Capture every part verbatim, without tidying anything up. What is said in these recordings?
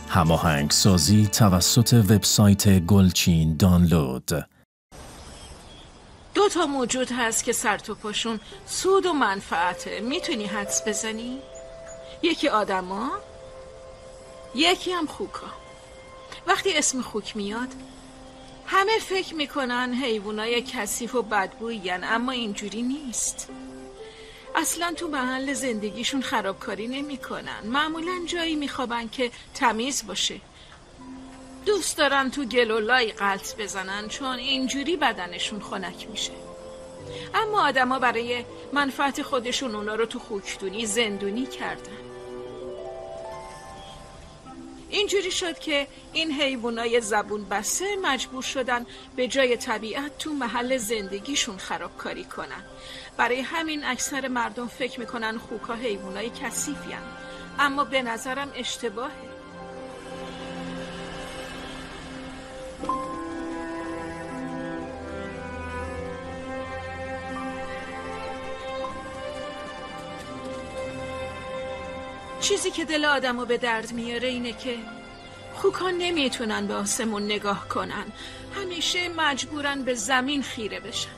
هماهنگ سازی توسط وبسایت گلچین دانلود. دو تا موجود هست که سر تو پاشون سود و منفعته. میتونی حدس بزنی؟ یکی آدما، یکی هم خوکا. وقتی اسم خوک میاد همه فکر میکنن حیوانای کثیف و بدبویین، اما اینجوری نیست. اصلا تو محل زندگیشون خرابکاری نمیکنن. معمولا جایی میخوابن که تمیز باشه. دوست دارن تو گل و لای غلط بزنن چون اینجوری بدنشون خنک میشه. اما آدما برای منفعت خودشون اونا رو تو خوکدونی زندونی کردن. اینجوری شد که این حیوانای زبون بسته مجبور شدن به جای طبیعت تو محل زندگیشون خرابکاری کنن. برای همین اکثر مردم فکر میکنن خوکا حیوانای کثیفین، اما به نظرم اشتباهه. چیزی که دل آدمو به درد میاره اینه که خوکا نمیتونن به آسمون نگاه کنن. همیشه مجبورن به زمین خیره بشن.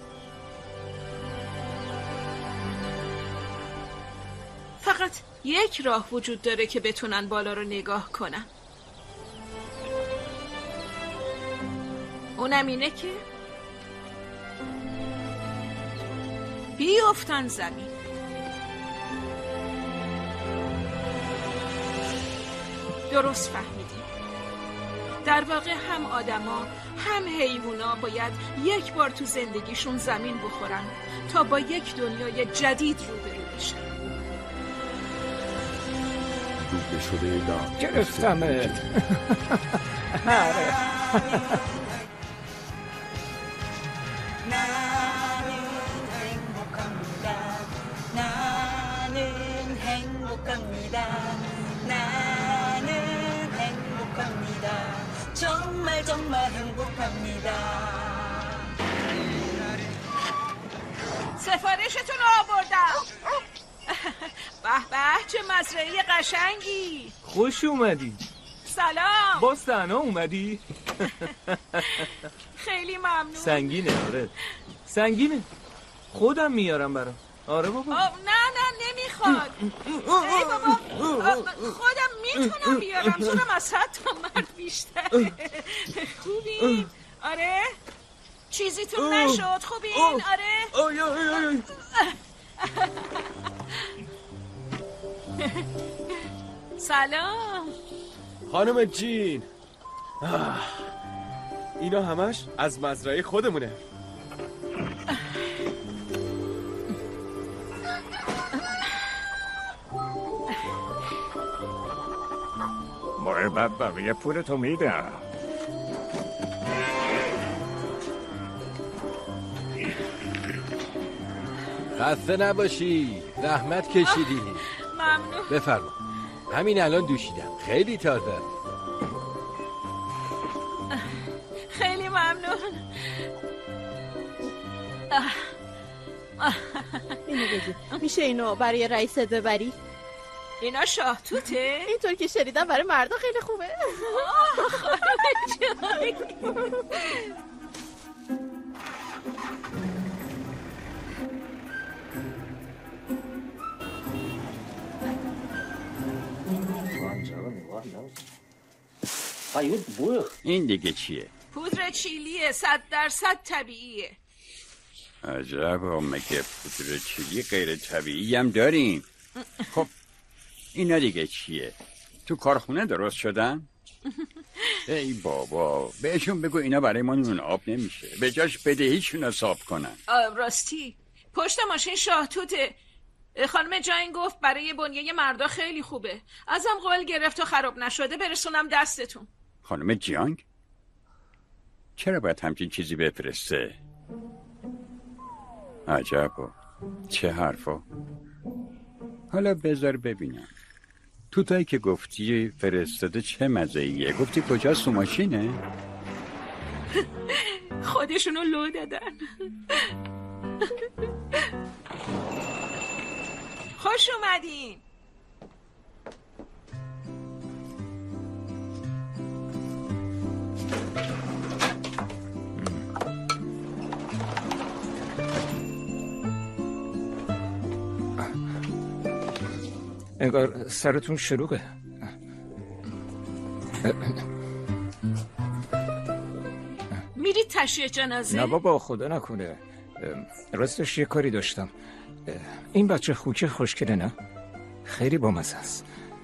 فقط یک راه وجود داره که بتونن بالا رو نگاه کنن. اونم اینه که بیافتن زمین. درست فهمیدی. در واقع هم آدما هم حیوونا باید یک بار تو زندگیشون زمین بخورن تا با یک دنیای جدید روبرو بشن. روبه شده دام گرفتمت. 정말 정말 행복합니다. سفارشتون رو آوردم. به به چه مزرعه قشنگی. خوش اومدی. سلام. باز تنها اومدی؟ خیلی ممنون. سنگینه. آره سنگینه. خودم میارم برام. آره بابا. نه نه نمیخواد. ای بابا خودم میتونم بیارم. زورم از صد تا مرد بیشتره. خوبین؟ آره؟ چیزیتون نشد؟ خوبین؟ آره؟ آی آی آی آی. سلام خانم جین. اینا همش از مزرعه خودمونه. باید بقیه پولتو میدم. خسته نباشی، زحمت کشیدی. ممنون. بفرما، همین الان دوشیدم، خیلی تازه. خیلی ممنون. اینو بگی میشه اینو برای رئیست ببری؟ اینا شاه توته؟ اینطور که شنیدم برای مردا خیلی خوبه. این دیگه چیه؟ پودر چیلیه، صد درصد طبیعیه. عجب، مگه پودر چیلی غیر طبیعی هم داریم؟ خب اینا دیگه چیه؟ تو کارخونه درست شدن؟ ای بابا بهشون بگو اینا برای ما نون آب نمیشه، به جاش بدهیشون حساب کنن. راستی پشت ماشین شاه توته. خانم جاین گفت برای بنیه مردا خیلی خوبه. ازم قول گرفت تا خراب نشده برسونم دستتون. خانم جیانگ؟ چرا باید همچین چیزی بفرسته؟ عجبا، چه حرفا. حالا بذار ببینم تو تایی که گفتی فرستاده چه مزه‌ایه؟ گفتی کجاست؟ تو ماشینه؟ خودشونو لو دادن. خوش اومدین. انگار سرتون شلوغه. میری تشییع جنازه؟ نه بابا خدا نکنه. راستش یه کاری داشتم. این بچه خوکه خوشگله نه؟ خیلی بامزه است.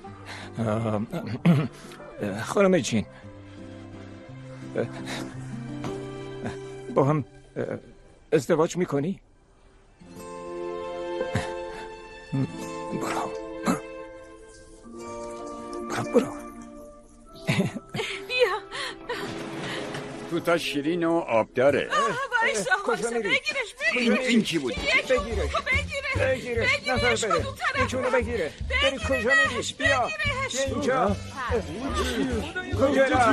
خانم جین با هم ازدواج میکنی؟ برو برو برو برو بیا. تو تا شیرین و آب داره. وایسا وایسا بگیرش بگیرش. این چی بود؟ بگیرش بگیرش نفر بره یکونو بگیره. بری کجا میریش؟ بیا اینجا. کجا را؟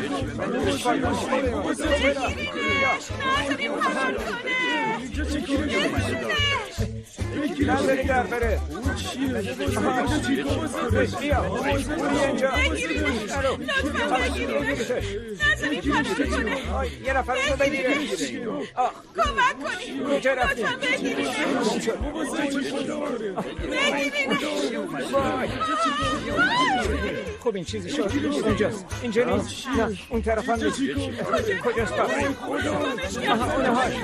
نظری در بره. بیا بوری اینجا. یه نفر رو بگیره. کمک کنی. کجا رفتیم؟ خب این چیزی شد. اونجاست. اینجا نیست. نه اون طرف هم نیست. کجاست؟ آها اونه هاش.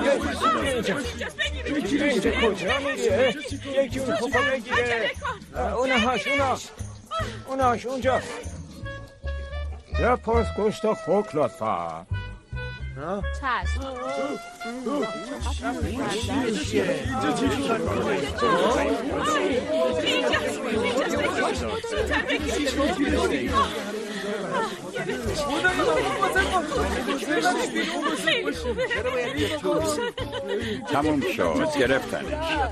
اینجا اینجا کجا میگه؟ یکی اون خوبا بگیره. اونه هاش اونا اونه هاش اونجا. یه پاس گوشت خوک لطفا. چشم. تموم شد گرفتنش.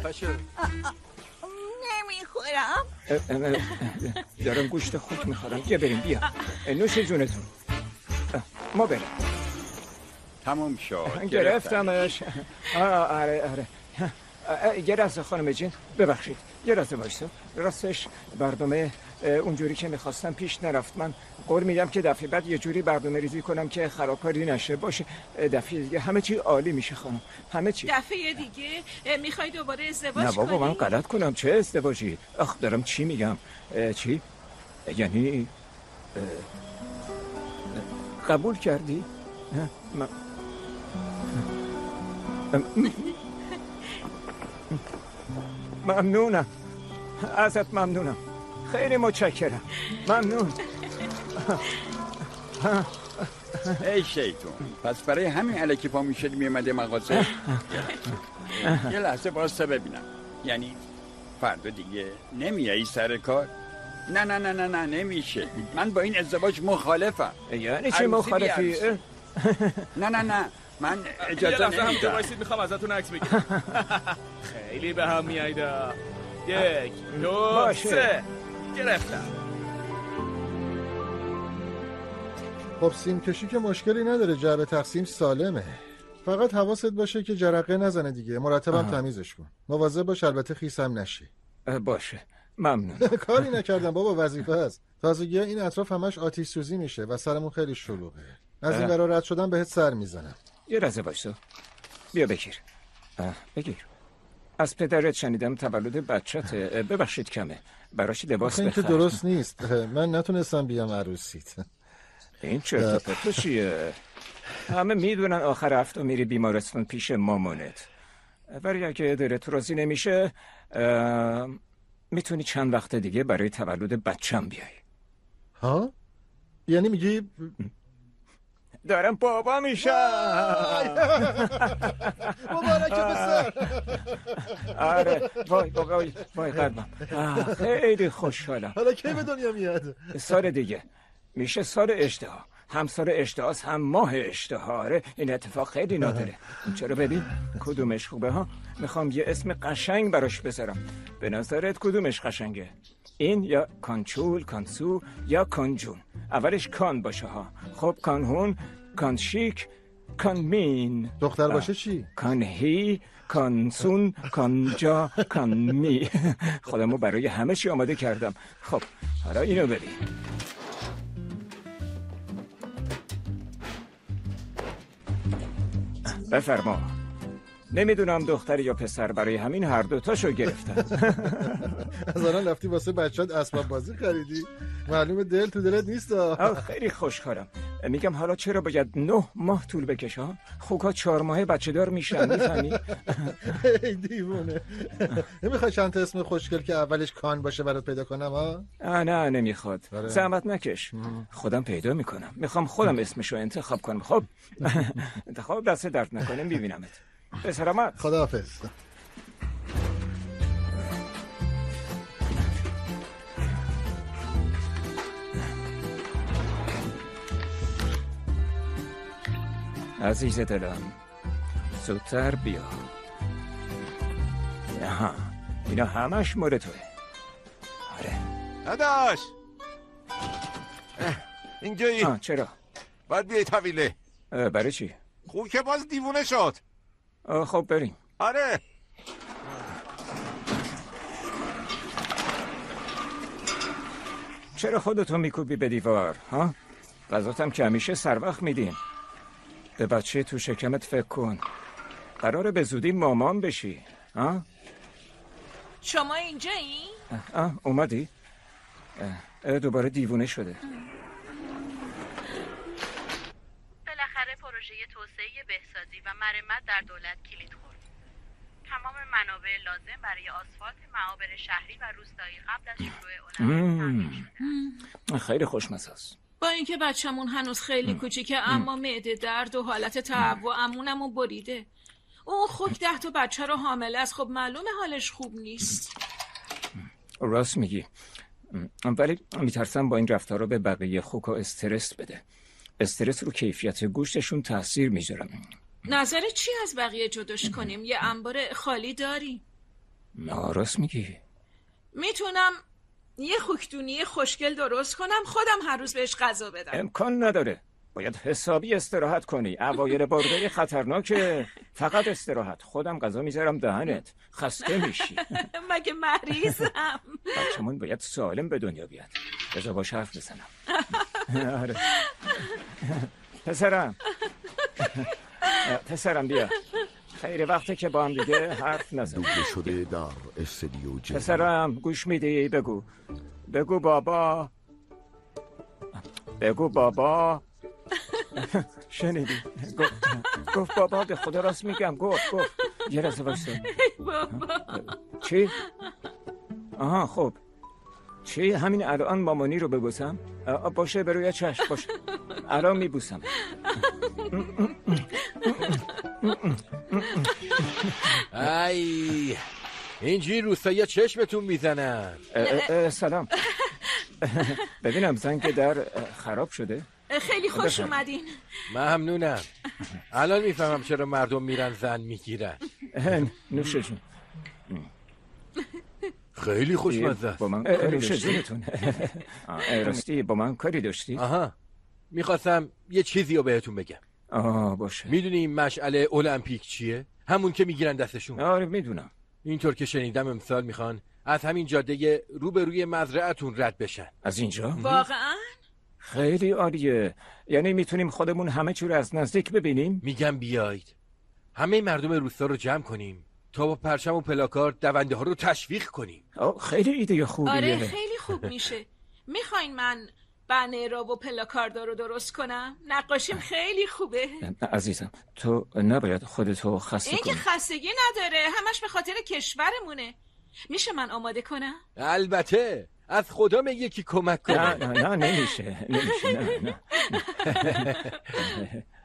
نمیخورم. دارم گوشت خوک میخورم. بیا بریم بیا. نوش جونتون. ما بریم. تموم شد گرفتمش. آره آره. یه لحظه خانم جین ببخشید یه لحظه وایسا. راستش برنامه اونجوری که میخواستم پیش نرفت. من قول میدم که دفعه بعد یه جوری برنامه ریزی کنم که خرابکاری نشه. باشه دفعه دیگه همه چی عالی میشه خانم. همه چی. دفعه دیگه میخوای دوباره ازدواج نه بابا کنی؟ من غلط کنم. چه ازدواجی؟ آخ دارم چی میگم. چی؟ یعنی قبول کردی؟ من ممنونم ازت. ممنونم خیلی متشکرم. ممنون. ای شیطون پس برای همین الکی پا میشد میامده مغازه. یه لحظه باستا ببینم. یعنی فردا دیگه نمیایی سر کار؟ نه نه نه نه نه نمیشه. من با این ازدواج مخالفم. یعنی چی مخالفی؟ نه نه نه من اجازه نمیدم. وایسید میخوام ازتون عکس بگیرم. خیلی به هم میایدا. یک دو سه گرفتم. خب سیم کشی که مشکلی نداره. جعبه تقسیم سالمه. فقط حواست باشه که جرقه نزنه دیگه. مرتبم تمیزش کن. مواظب باش البته خیس هم نشی. باشه ممنون. کاری نکردم بابا وظیفه است. تازگی این اطراف همش آتش سوزی میشه و سرمون خیلی شلوغه. از این برا رد شدن بهت سر میزنم. یه لحظه وایسا. بیا بگیر. بگیر. از پدرت شنیدم تولد بچته. ببخشید کمه. براش لباس بخیر. بخر. این که درست نیست. من نتونستم بیام عروسیت. این چرت و پرت چیه؟ همه میدونن آخر هفته میری بیمارستان پیش مامانت. ولی اگه دلت راضی نمیشه میتونی چند وقت دیگه برای تولد بچم بیای. ها؟ یعنی میگی دارم بابا میشم. مبارکه بسر. آره وای وای وای قلبم. خیلی خوشحالم. حالا کی به دنیا میاد؟ سال دیگه میشه سال اشتها. هم سال اشتهاست هم ماه اشتها. آره این اتفاق خیلی نادره. چرا ببین کدومش خوبه ها؟ میخوام یه اسم قشنگ براش بذارم. به نظرت کدومش قشنگه؟ این یا کانچول، کانسو یا کانجون؟ اولش کان باشه ها. خب کانهون، کانشیک، کانمین. دختر باشه چی؟ کانهی، کانسون، کانجا، کانمی. خودمو برای همه چی آماده کردم. خب حالا اینو ببین. بفرما. نمیدونم دختر یا پسر، برای همین هر دوتاشو گرفتم. از الان رفتی واسه بچه‌ت اسباب بازی خریدی؟ معلومه دل تو دلت نیست. خیلی خوشکارم. میگم حالا چرا باید نه ماه طول بکشه؟ خوکا چهار ماه بچه دار میشن، میفهمی؟ ای دیوونه. نمیخوای چند تا اسم خوشگل که اولش کان باشه برات پیدا کنم ها؟ نه نمیخواد. زحمت نکش. خودم پیدا میکنم. میخوام خودم اسمشو انتخاب کنم. خب انتخاب دست درد نکنه. میبینمت. به سلامت. خداحافظ. عزیز دلم زودتر بیا. نه اینا همش مال توه. آره نداش اینجایی. آه چرا؟ باید بیایی طویله. برای چی؟ خوب که باز دیوونه شد. خب بریم. آره چرا خودتو میکوبی به دیوار ها؟ غذاتم که همیشه سر وقت میدین. به بچه تو شکمت فکر کن. قراره به زودی مامان بشی ها؟ شما اینجایی؟ آه اومدی؟ دوباره دیوونه شده. بالاخره پروژه توسعه بهسازی و مرمت در دولت کلید خورد. تمام منابع لازم برای آسفالت معابر شهری و روستایی قبل از شروع المپیک تامین شده. خیلی خوشمزه است. با اینکه بچه‌مون هنوز خیلی کوچیکه اما معده درد و حالت تعب و امونمو بریده. اون خوک ده تا بچه رو حامله است. خب معلومه حالش خوب نیست. راست میگی، ولی میترسم با این رفتارا به بقیه خوکا استرس بده. استرس رو کیفیت گوشتشون تاثیر میذاره. نظر چی از بقیه جداش کنیم؟ یه انبار خالی داری؟ نه راست میگی. میتونم یه خوکدونی خوشگل درست کنم خودم هر روز بهش غذا بدم. امکان نداره. باید حسابی استراحت کنی. اوایل بارگاه خطرناکه. فقط استراحت. خودم غذا میذارم دهنت. خسته میشی. مگه مریضم؟ بچه‌مون باید سالم به دنیا بیاد. بذار باش حرف بزنم. آره. پسرم پسرم بیا. خیلی وقته که با هم دیگه حرف نزن. دوبله شده در استودیو جن. پسرم گوش میدی؟ بگو بگو بابا. بگو بابا. شنیدی؟ گفت گفت بابا. به خدا راست میگم. گفت گفت یه لحظه وایسا. بابا چی؟ آها خب چی؟ همین الان مامانی رو ببوسم؟ باشه بروی چشم باشه. الان میبوسم. ای اینجوری روستایی چشمتون میزنن. سلام. ببینم زنگ در خراب شده. خیلی خوش اومدین. ممنونم. الان میفهمم چرا مردم میرن زن میگیرن. نوشه جون. خیلی خوشمزه. با من کاری داشتی؟ راستی با من کاری داشتی؟ آها میخواستم یه چیزی رو بهتون بگم. آه باشه. میدونی مشعل المپیک چیه؟ همون که میگیرن دستشون. آره میدونم. اینطور که شنیدم امسال میخوان از همین جاده روبروی مزرعتون رد بشن. از اینجا؟ واقعا؟ خیلی عالیه. یعنی میتونیم خودمون همه چی رو از نزدیک ببینیم؟ میگم بیایید همه مردم روستا رو جمع کنیم تا با پرچم و پلاکارد دونده ها رو تشویق کنیم. خیلی ایده خوبیه. آره خیلی خوب میشه. میخواین من بنر و پلاکاردا رو درست کنم؟ نقاشیم خیلی خوبه. عزیزم تو نباید خودتو خسته کنی. این که خستگی نداره، همش به خاطر کشورمونه. میشه من آماده کنم؟ البته. از خدا میگه کی کمک کنه. نه نه نه نمیشه نمیشه نه نه, نه.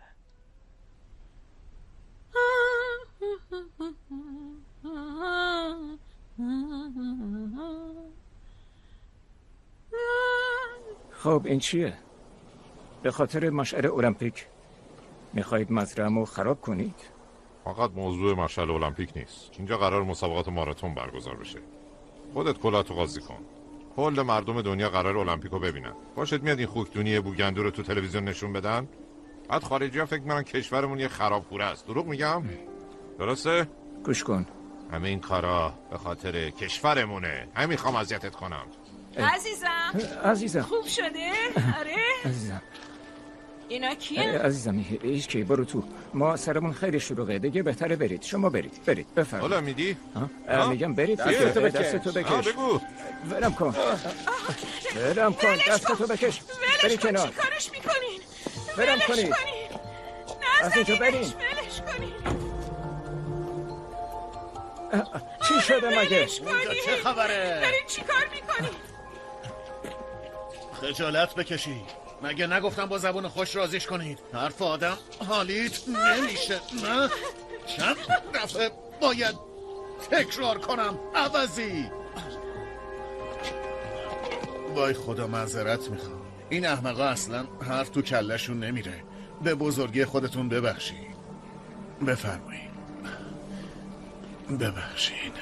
خب این چیه؟ به خاطر مشعل المپیک میخواید مزرعه‌مو خراب کنید؟ فقط موضوع مشعل المپیک نیست. اینجا قرار مسابقات ماراتون برگزار بشه. خودت کلاتو قاضی کن. کل مردم دنیا قرار المپیکو ببینن. باشد میاد این خوکدونی بوگندو رو تو تلویزیون نشون بدن؟ بعد خارجی‌ها فکر می‌کنن کشورمون یه خراب‌خوره است. دروغ میگم؟ درسته؟ گوش کن. همه این کارا به خاطر کشورمونه. همین میخوام اذیتت کنم. عزیزم عزیزم خوب شده؟ آره عزیزم اینا کیه؟ عزیزم هیچ کی، برو تو. ما سرمون خیلی شلوغه دیگه، بهتره برید. شما برید برید بفرمایید. حالا میدی؟ میگم برید. دستتو بکش. دستتو بکش. بگو. ولم کن. ولم کن. دستتو بکش. برید کنار. چی کارش میکنین؟ ولم کنید. از اینجا برین. ولش کنین. چی شده مگه؟ اونجا چه خبره؟ دارین چی کار میکنین؟ خجالت بکشید. مگه نگفتم با زبون خوش رازیش کنید؟ حرف آدم حالیت نمیشه. نه چند دفعه باید تکرار کنم عوضی. وای خدا معذرت میخوام. این احمقا اصلا حرف تو کلشون نمیره. به بزرگی خودتون ببخشید. بفرمایید. ببخشید.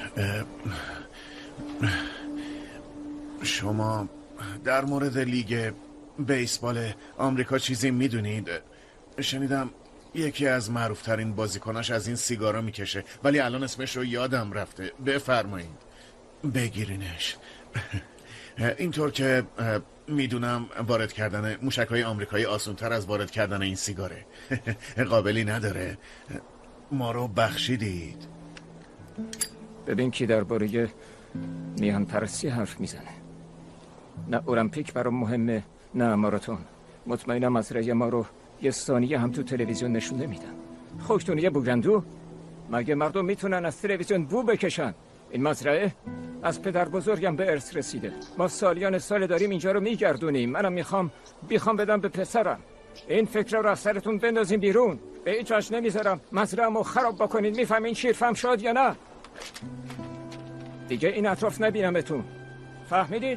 شما در مورد لیگ بیسبال آمریکا چیزی میدونید؟ شنیدم یکی از معروفترین بازیکناش از این سیگارا میکشه، ولی الان اسمش رو یادم رفته. بفرمایید بگیرینش. اینطور که میدونم وارد کردن موشک‌های آمریکایی آسان‌تر از وارد کردن این سیگاره. قابلی نداره. ما رو بخشیدید. ببین کی درباره میهن پرستی حرف میزنه. نه المپیک برام مهمه نه ماراتون. مطمئنم مزرعه ما رو یه ثانیه هم تو تلویزیون نشون نمیدن. خوشتون یه بوگندو؟ مگه مردم میتونن از تلویزیون بو بکشن؟ این مزرعه از پدر بزرگم به ارث رسیده. ما سالیان سال داریم اینجا رو میگردونیم. منم میخوام بیخوام بدم به پسرم. این فکر رو از سرتون بندازیم بیرون. به هیچ وجه نمیذارم مزرعه‌مو خراب بکنید. میفهمین شیرفهم شاد یا نه؟ دیگه این اطراف نبینمتون. فهمیدید؟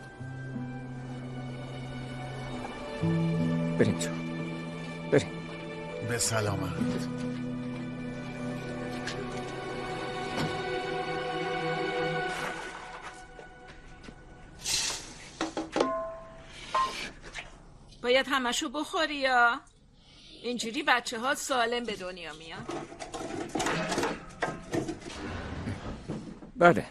بریم تو. بریم. به سلامت. باید همشو بخوری یا اینجوری بچه ها سالم به دنیا میان. بله.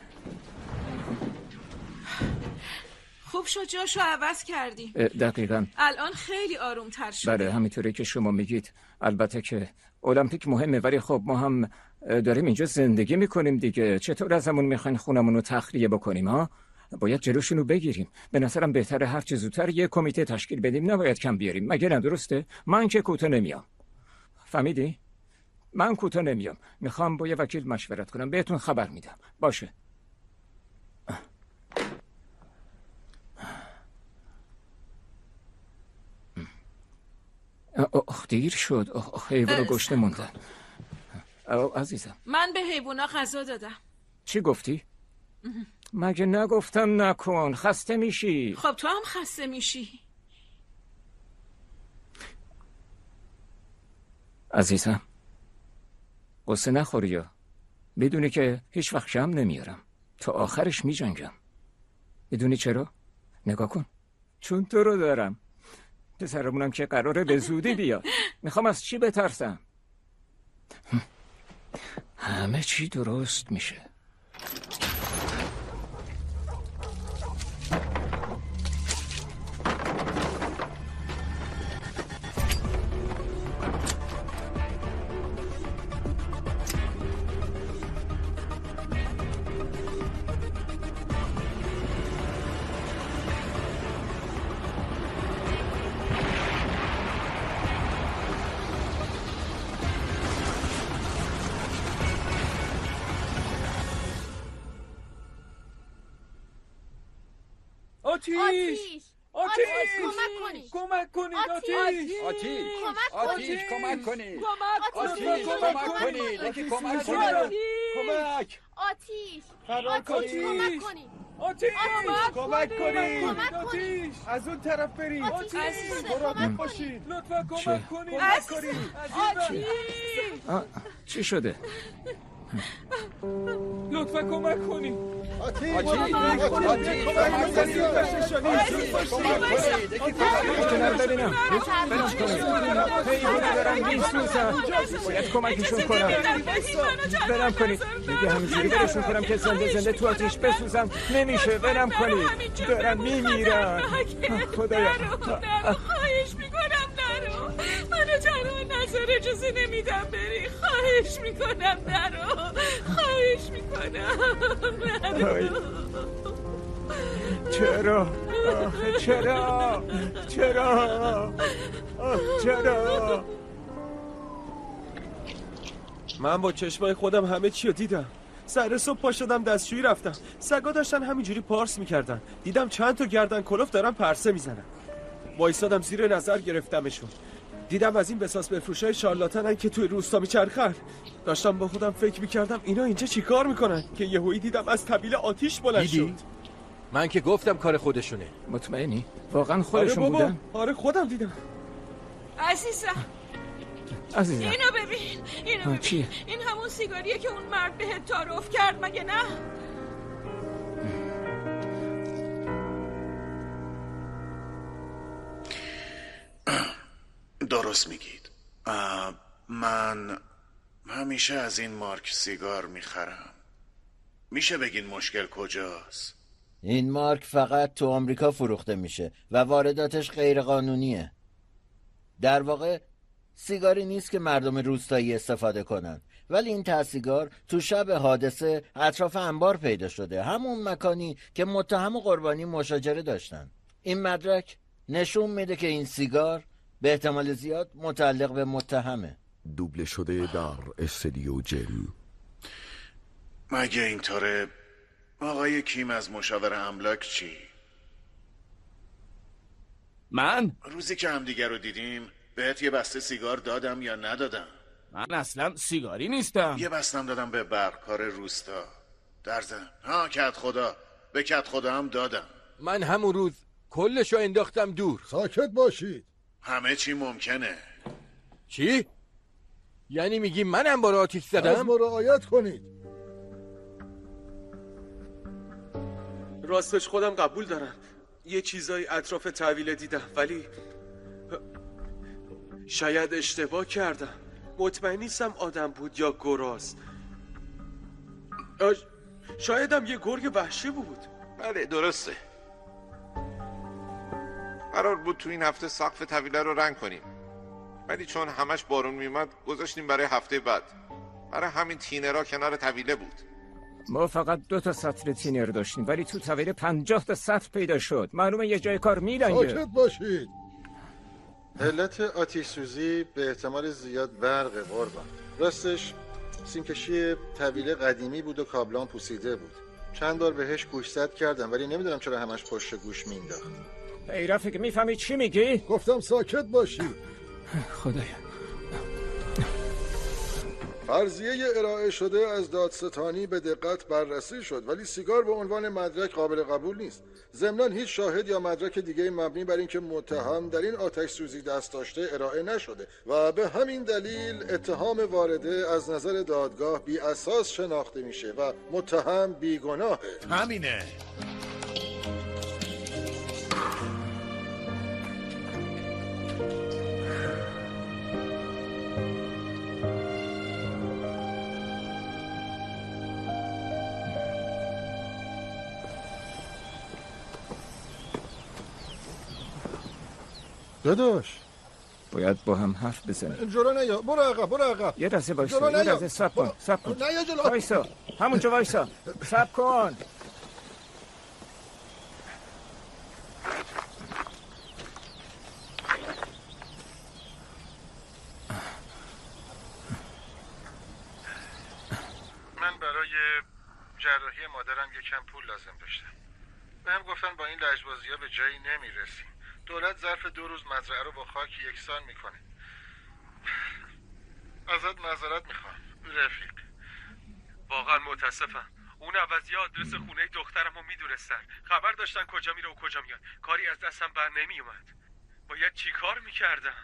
خوب شد جاشو عوض کردیم. دقیقاً. الان خیلی آروم تر شده. بله همینطوری که شما میگید. البته که المپیک مهمه، ولی خب ما هم داریم اینجا زندگی میکنیم دیگه. چطور از همون میخواین خونمون رو تخلیه بکنیم ها؟ باید جلوشون رو بگیریم. به نظرم بهتره هر چه زودتر یه کمیته تشکیل بدیم، نباید کم بیاریم. مگه نه درسته؟ من که کوتاه نمیام. فهمیدی؟ من کوتاه نمیام. میخوام با یه وکیل مشورت کنم، بهتون خبر میدم. باشه. اخ دیر شد. اخ حیوان گشنه موندن. عزیزم من به حیوونا غذا دادم. چی گفتی؟ مگه نگفتم نکن، خسته میشی. خب تو هم خسته میشی. عزیزم قصه نخوری یا بدونی که هیچ وقت شم نمیارم، تا آخرش میجنگم. میدونی چرا؟ نگاه کن، چون تو رو دارم. پسرمونم که قراره به زودی بیاد. میخوام از چی بترسم؟ همه چی درست میشه. آتیش! آتیش! کمک کنید! کمک کنید! آتیش! آتیش! آتیش! کمک کنید! آتیش! کمک کنید! یکی کمک کنید! کمک! آتیش! فرار کنید! کمک کنید! آتیش! کمک کنید! آتیش! از اون طرف برید! آتیش! مراقب باشید! لطفا کمک کنید! کمک کنید! آه، چی شده؟ لطفا کمک کنید! آتیش! آتیش! آتیش! کمک کنید! کنار ببینم. برم کنید. حیوانه دارن میسوزن. باید کمکشون کنم. برم کنید. دیگه همینجوری برشون کنم که زنده زنده تو آتیش بسوزن نمیشه. برم کنید. دارن میمیرن. خدایا. خواهش میکنم نرو. پروفسور اجازه نمیدم بری. خواهش میکنم نرو. خواهش میکنم نرو. چرا؟ آخه چرا؟ چرا؟ آخ چرا؟ من با چشمای خودم همه چی رو دیدم. سر صبح پا شدم دستشویی رفتم، سگا داشتن همینجوری پارس میکردن. دیدم چند تا گردن کلوف دارن پرسه میزنن. وایسادم زیر نظر گرفتمشون. دیدم از این بساس بفروشای شارلاتنن که توی روستا میچرخن. داشتم با خودم فکر میکردم اینا اینجا چیکار میکنن که یهویی دیدم از طویل آتیش بلند شد. من که گفتم کار خودشونه. مطمئنی؟ واقعا خودشون آره بابا. بودن؟ آره خودم دیدم. عزیزم عزیزم اینو ببین. اینو ببین. چیه؟ این همون سیگاریه که اون مرد بهت تعارف کرد مگه نه؟ درست میگید. من همیشه از این مارک سیگار میخرم. میشه بگین مشکل کجاست؟ این مارک فقط تو آمریکا فروخته میشه و وارداتش غیر قانونیه. در واقع سیگاری نیست که مردم روستایی استفاده کنن، ولی این ته سیگار تو شب حادثه اطراف انبار پیدا شده، همون مکانی که متهم و قربانی مشاجره داشتن. این مدرک نشون میده که این سیگار به احتمال زیاد متعلق به متهمه. دوبله شده در استودیو جل. مگه اینطوره آقای کیم از مشاور املاک چی؟ من؟ روزی که همدیگر رو دیدیم بهت یه بسته سیگار دادم یا ندادم؟ من اصلا سیگاری نیستم. یه بستم دادم به برقکار روستا در زن. ها کت خدا، به کت خدا هم دادم. من همون روز کلشو انداختم دور. ساکت باشید. همه چی ممکنه. چی؟ یعنی میگی منم با آتیش زدم؟ از ما رعایت کنید. راستش خودم قبول دارم یه چیزای اطراف طویله دیدم، ولی شاید اشتباه کردم. مطمئن نیستم آدم بود یا گراز. شایدم یه گرگ وحشی بود. بله درسته. قرار بود تو این هفته سقف طویله رو رنگ کنیم، ولی چون همش بارون میومد گذاشتیم برای هفته بعد. برای همین تینرها کنار طویله بود. ما فقط دو تا سطر تینر داشتیم، ولی تو طویله پنجاه تا سطر پیدا شد. معلومه یه جای کار میلنگه. ساکت باشید. علت آتش سوزی به احتمال زیاد برق قربان. راستش سیمکشی طویله قدیمی بود و کابلان پوسیده بود. چند بار بهش گوشزد کردم ولی نمیدونم چرا همش پشت گوش مینداخت. ای رفیق میفهمی چی میگی؟ گفتم ساکت باشید. خدایا. فرضیه ارائه شده از دادستانی به دقت بررسی شد، ولی سیگار به عنوان مدرک قابل قبول نیست. ضمناً هیچ شاهد یا مدرک دیگه مبنی بر اینکه متهم در این آتش سوزی دست داشته ارائه نشده و به همین دلیل اتهام وارده از نظر دادگاه بی اساس شناخته میشه و متهم بیگناهه. همینه. داداش باید با هم حرف بزنیم. جلو نیا، برو عقب، برو عقب. یه دسته وایسا، یه دسته صبر کن، صبر کن. نیا جلو. وایسا، همونجا وایسا. صبر کن. من برای جراحی مادرم یکم پول لازم داشتم. بهم گفتن با این لجبازی‌ها به جایی نمیرسیم. دولت ظرف دو روز مزرعه رو با خاک یکسان میکنه. ازت معذرت میخوام رفیق. واقعا متاسفم. اون عوضی آدرس خونه دخترم رو میدونستن. خبر داشتن کجا میره و کجا میاد. کاری از دستم بر نمیومد. باید چی کار میکردم؟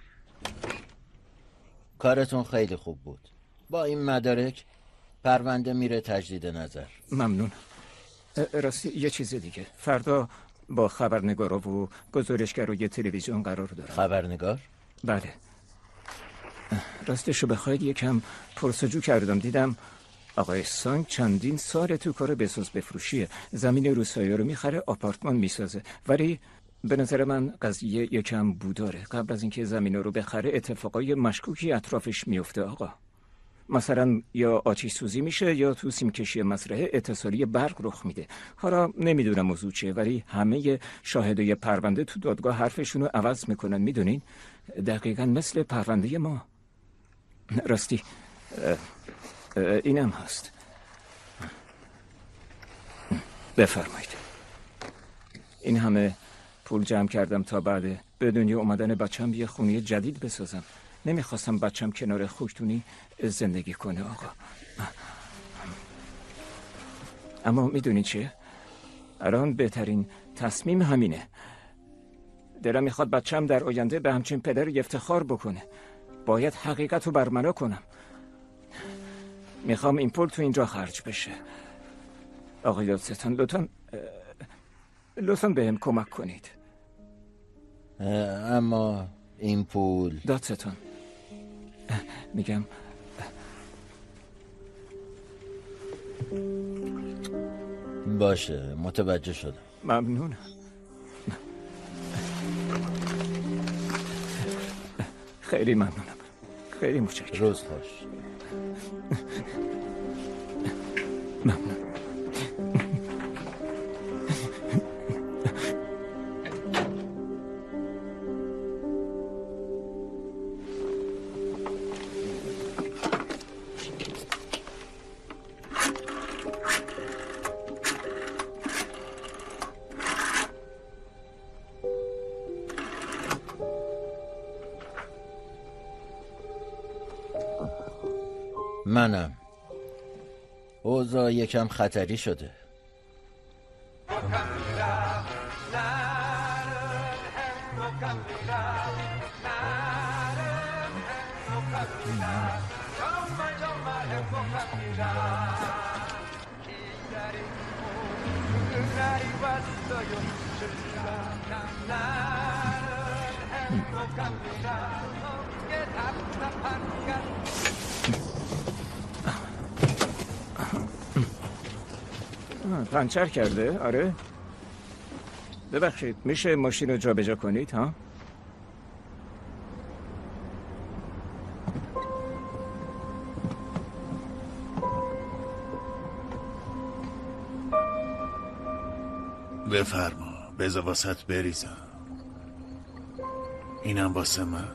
کارتون خیلی خوب بود. با این مدارک پرونده میره تجدید نظر. ممنون. راستی یه چیز دیگه، فردا با خبرنگارا و گزارشگر و یه تلویزیون قرار دارم. خبرنگار؟ بله. راستشو بخواید یکم پرسجو کردم، دیدم آقای سانگ چندین سال تو کار بساز بفروشیه. زمین روستایی رو میخره، آپارتمان میسازه، ولی به نظر من قضیه یکم بو داره. قبل از اینکه زمین رو بخره اتفاقای مشکوکی اطرافش میفته آقا. مثلا یا آتش سوزی میشه یا تو سیمکشی مزرعه اتصالی برق رخ میده. حالا نمیدونم موضوع چیه ولی همه شاهدای پرونده تو دادگاه حرفشون رو عوض میکنن. میدونین دقیقا مثل پرونده ما. راستی اینم هست. بفرمایید. این همه پول جمع کردم تا بعد به دنیا اومدن بچم یه خونه جدید بسازم. نمیخواستم بچم کنار خوشتونی زندگی کنه آقا. اما میدونی چیه؟ الان بهترین تصمیم همینه. دلم میخواد بچم در آینده به همچین پدر افتخار بکنه. باید حقیقت رو برملا کنم. میخوام این پول تو اینجا خرج بشه. آقای دادستان لطفاً لطفاً بهم کمک کنید. اما این پول دادستان میگم باشه متوجه شدم. ممنونم. خیلی ممنونم. خیلی متشکرم. روز خوش. ممنون. منم اوضاع یکم خطری شده. پنچر کرده؟ آره. ببخشید میشه ماشین رو جا بجا کنید ها؟ بفرما بذار واسط بریزم. اینم واسه من.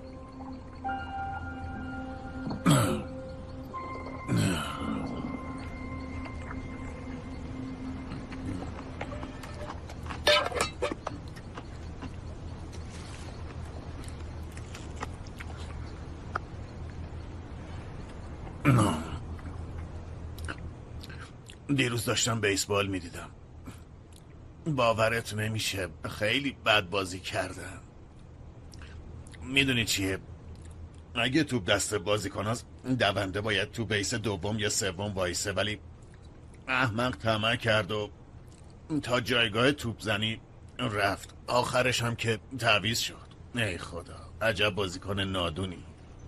دیروز داشتم بیسبال میدیدم. باورت نمیشه خیلی بد بازی کردم. میدونی چیه؟ اگه توپ دست بازیکناست دونده باید تو بیس دوم یا سوم وایسه، ولی احمق طمع کرد و تا جایگاه توپ زنی رفت. آخرش هم که تعویض شد. ای خدا عجب بازیکن نادونی.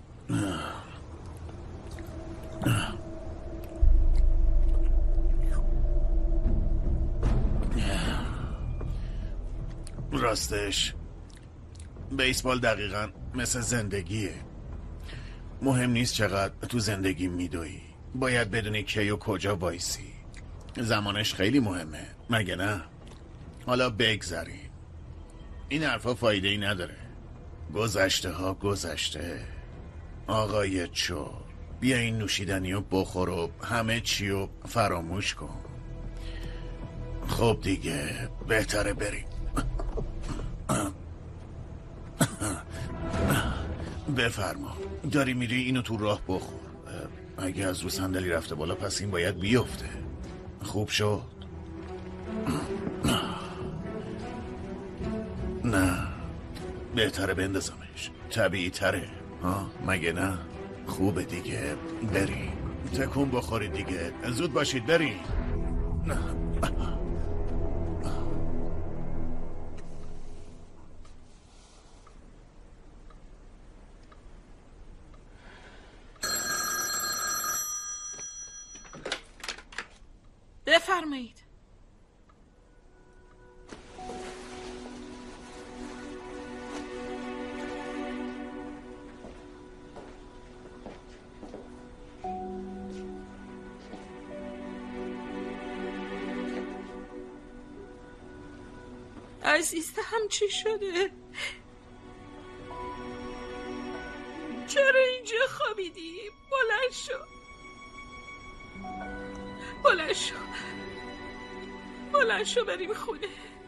راستش بیسبال دقیقاً مثل زندگیه. مهم نیست چقدر تو زندگی میدوی، باید بدونی کی و کجا وایسی. زمانش خیلی مهمه مگه نه؟ حالا بگذاریم این حرفا فایده ای نداره. گذشته ها گذشته. آقای چو بیا این نوشیدنی رو بخور و همه چی رو فراموش کن. خب دیگه بهتره بریم. بفرما داری میری اینو تو راه بخور. اگه از رو صندلی رفته بالا پس این باید بیفته. خوب شد؟ نه بهتره بندازمش، طبیعی تره ها مگه نه؟ خوبه دیگه بریم تکون بخورید دیگه. زود باشید بریم. بفرمایید. عزیزم چی شده؟ چرا اینجا خوابیدی؟ بلند شو بلند شو بلند شو بریم خونه.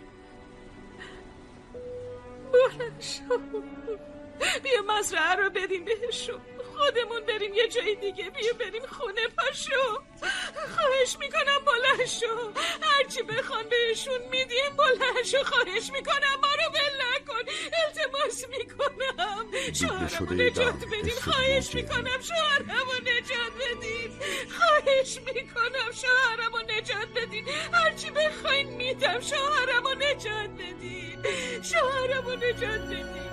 بلند شو بیا مزرعه رو بدیم بهشون، خودمون بریم یه جای دیگه. بیا بریم خونه. پاشو خواهش میکنم بلند شو، هرچی بخوان بهشون میدیم. بلند شو خواهش میکنم، ما رو ول نکن، التماس میکنم. شوهرمو نجات بدین، خواهش میکنم شوهرمو نجات بدین، خواهش میکنم شوهرمو نجات بدین. هرچی بخواین میدم، شوهرمو نجات بدین، شوهرمو نجات بدین.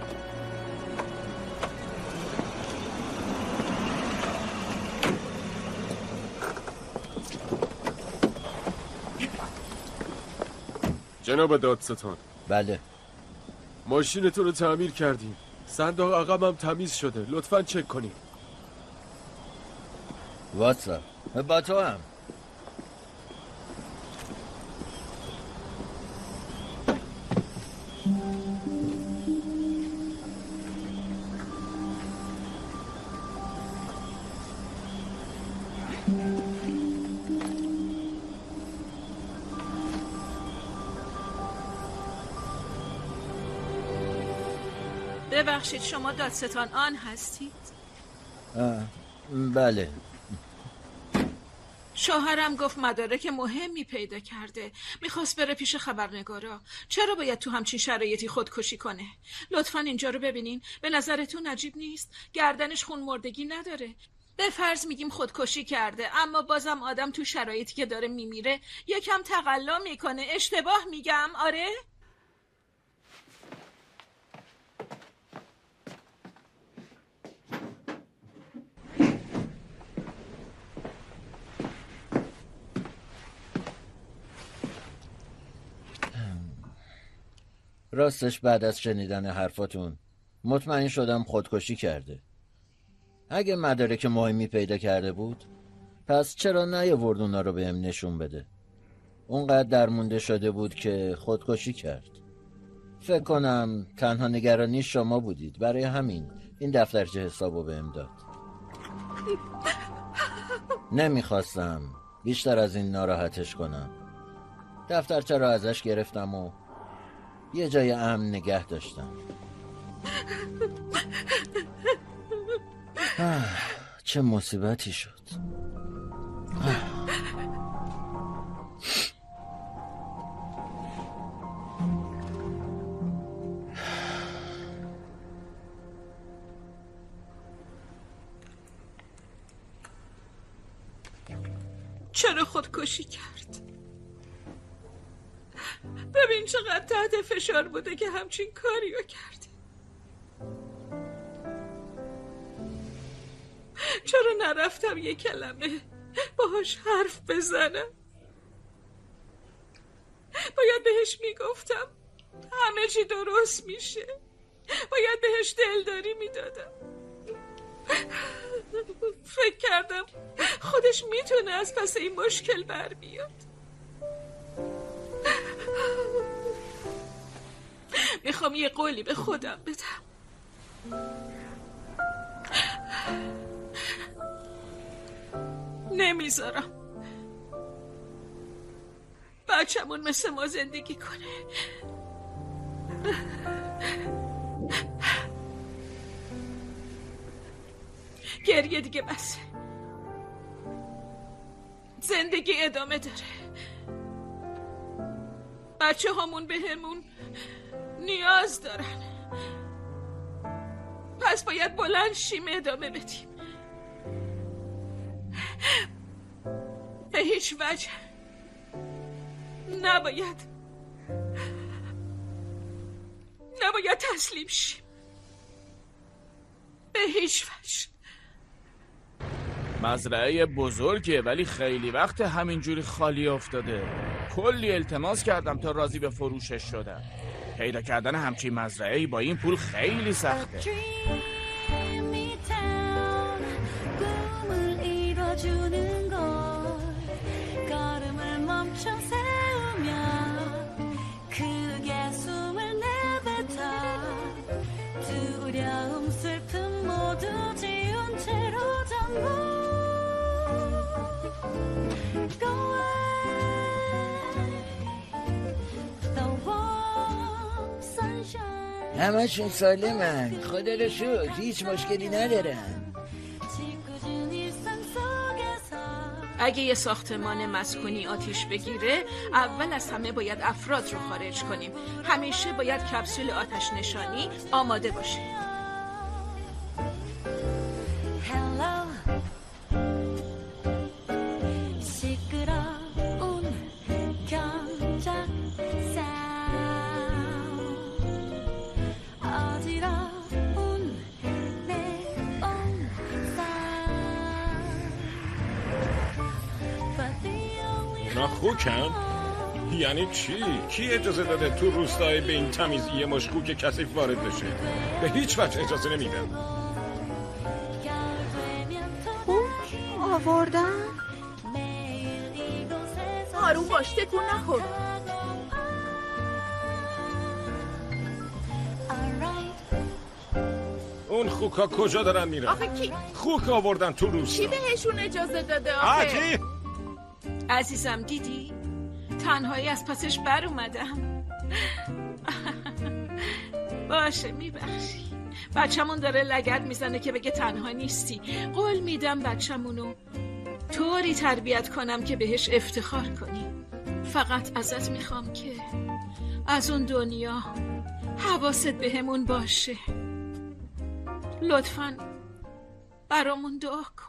جناب دادستان. بله. ماشینتون رو تعمیر کردیم، صندوق عقبم تمیز شده، لطفاً چک کنید. واتساپ با تو هم. ببخشید شما دادستان آن هستید؟ آه. بله. شوهرم گفت مدارک مهمی پیدا کرده، میخواست بره پیش خبرنگارا. چرا باید تو همچین شرایطی خودکشی کنه؟ لطفاً اینجا رو ببینین. به نظرتون عجیب نیست؟ گردنش خون مردگی نداره. به فرض میگیم خودکشی کرده، اما بازم آدم تو شرایطی که داره میمیره یکم تقلا میکنه. اشتباه میگم؟ آره؟ راستش بعد از شنیدن حرفاتون مطمئن شدم خودکشی کرده. اگه مدارک مهمی پیدا کرده بود پس چرا نیاورد اونا رو بهم نشون بده؟ اونقدر درمونده شده بود که خودکشی کرد. فکر کنم تنها نگرانی شما بودید، برای همین این دفترچه حسابو بهم داد. نمیخواستم بیشتر از این ناراحتش کنم. دفترچه رو ازش گرفتم و یه جای امن نگه داشتم. چه مصیبتی شد. چرا خودکشی کرد؟ ببین چقدر تحت فشار بوده که همچین کاریو کرده. چرا نرفتم یه کلمه باهاش حرف بزنم؟ باید بهش میگفتم همه چی درست میشه، باید بهش دلداری میدادم. فکر کردم خودش میتونه از پس این مشکل بر بیاد. میخوام یه قولی به خودم بدم. نمیذارم بچه‌مون مثل ما زندگی کنه. گریه دیگه بسه. زندگی ادامه داره. بچه همون به همون نیاز دارن. پس باید بلند شیم ادامه بدیم. به هیچ وجه نباید نباید تسلیم شیم. به هیچ وجه. مزرعه بزرگه ولی خیلی وقت همینجوری خالی افتاده. کلی التماس کردم تا راضی به فروشش شدم. پیدا کردن همچین مزرعه‌ای با این پول خیلی سخته. 걸음을 멈춰 세우면 그게 همشون سالمن، خدا رو شکر، هیچ مشکلی ندارن. اگه یه ساختمان مسکونی آتیش بگیره، اول از همه باید افراد رو خارج کنیم. همیشه باید کپسول آتش نشانی آماده باشه. خوکم؟ یعنی چی؟ کی اجازه داده تو روستای به این تمیزی یه مشکوک کثیف وارد بشه؟ به هیچ وجه اجازه نمیدم. خوک آوردن؟ آروم باش، تکون نخور. اون خوکا کجا دارن میرن؟ آخه کی؟ خوک آوردن تو روستا. کی بهشون اجازه داده آخه؟ عزیزم دیدی؟ تنهایی از پسش بر اومدم. باشه میبخشی. بچمون داره لگد میزنه که بگه تنها نیستی. قول میدم بچمونو طوری تربیت کنم که بهش افتخار کنی. فقط ازت میخوام که از اون دنیا حواست بهمون باشه. لطفاً برامون دعا کن.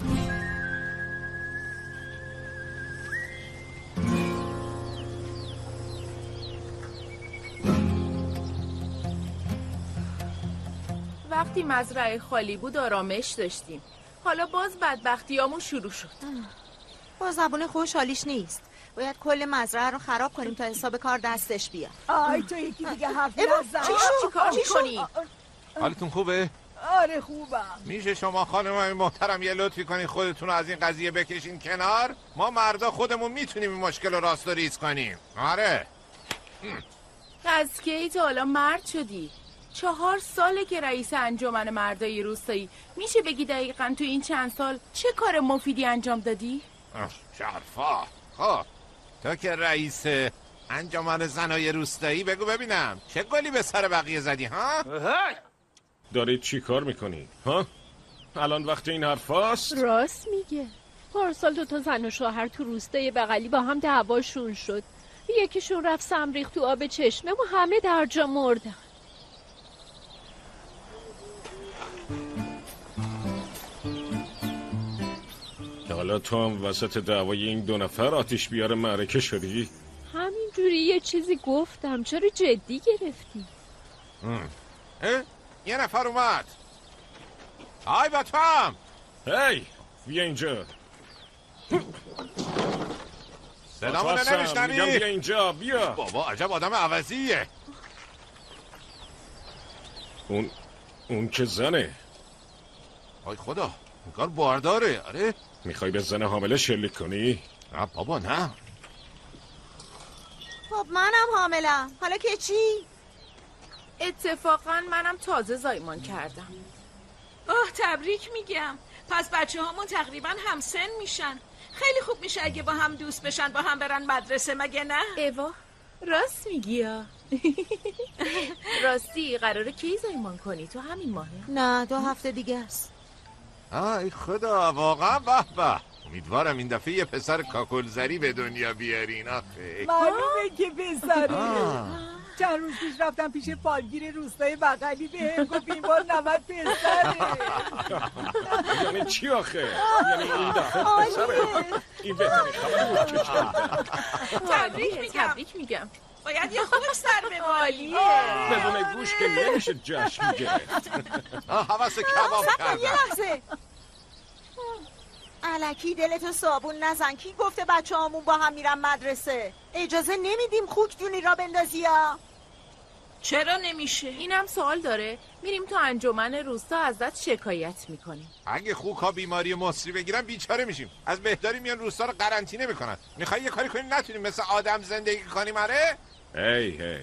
وقتی مزرعه خالی بود آرامش داشتیم. حالا باز بدبختیامون شروع شد. با زبون خوشحالیش نیست. باید کل مزرعه رو خراب کنیم تا حساب کار دستش بیاد. آی تو یکی دیگه حرف نزن. چی شد؟ کار می‌کنی؟ حالتون خوبه؟ آره خوبم. میشه شما خانم محترم یه لطفی کنین خودتون رو از این قضیه بکشین کنار؟ ما مردا خودمون میتونیم این مشکل رو راست و ریز کنیم. آره. از کی تا حالا مرد شدی؟ چهار ساله که رئیس انجمن مردای روستایی. میشه بگی دقیقاً تو این چند سال چه کار مفیدی انجام دادی؟ شرفا. خب تو که رئیس انجمن زنای روستایی بگو ببینم چه گلی به سر بقیه زدی ها؟ دارید چی کار میکنی؟ ها؟ الان وقت این حرف هاست؟ راست میگه. پارسال دو تا زن و شوهر تو روستای بغلی با هم دعواشون شد. یکیشون رفت سم ریخت تو آب چشمه و همه در جا مردن. حالا تو هم وسط دعوای این دو نفر آتیش بیار معرکه شدی؟ همینجوری یه چیزی گفتم. چرا جدی گرفتی؟ اه؟ یه نفر اومد. های با تو هم. هی بیا اینجا. صدامونو نمیشنوی؟ میگم بیا اینجا بیا. بابا عجب آدم عوضیه. اون اون که زنه. آی خدا این کار بارداره. آره میخوای به زن حامله شلیک کنی؟ نه بابا نه. خب منم حاملم. حالا که چی؟ اتفاقا منم تازه زایمان کردم. اوه تبریک میگم. پس بچه هامون تقریبا همسن میشن. خیلی خوب میشه اگه با هم دوست بشن، با هم برن مدرسه، مگه نه؟ ایوا راست میگی ها. راستی قراره کی زایمان کنی؟ تو همین ماهه؟ نه دو هفته دیگه است. آی خدا واقعا به به. امیدوارم این دفعه یه پسر کاکلزری به دنیا بیارین. آخه معلومه که پسره. چند روز پیش رفتم پیش فالگیر روستای بغلی بهم گفت این بار نود پسره. یعنی چی آخه؟ یعنی این دفعه پسره؟ این بهترین خبر بود که شد. تبریک میگم. تبریک میگم. باید یه خوب سر به مالیه. بدون گوش که نمیشه جشن گرفت. حواس کباب کردم. یه لحظه الکی دلتو صابون نزن. کی گفته بچه هامون با هم میرن مدرسه؟ اجازه نمیدیم خوک دونی را بندازی ها. چرا نمیشه؟ اینم سوال داره. میریم تو انجمن روستا ازت شکایت میکنیم. اگه خوک ها بیماری مصری بگیرن بیچاره میشیم. از بهداری میان روستا رو قرنطینه میکنن. میخوای یه کاری کنیم نتونیم مثل آدم زندگی کنیم؟ آره هی هی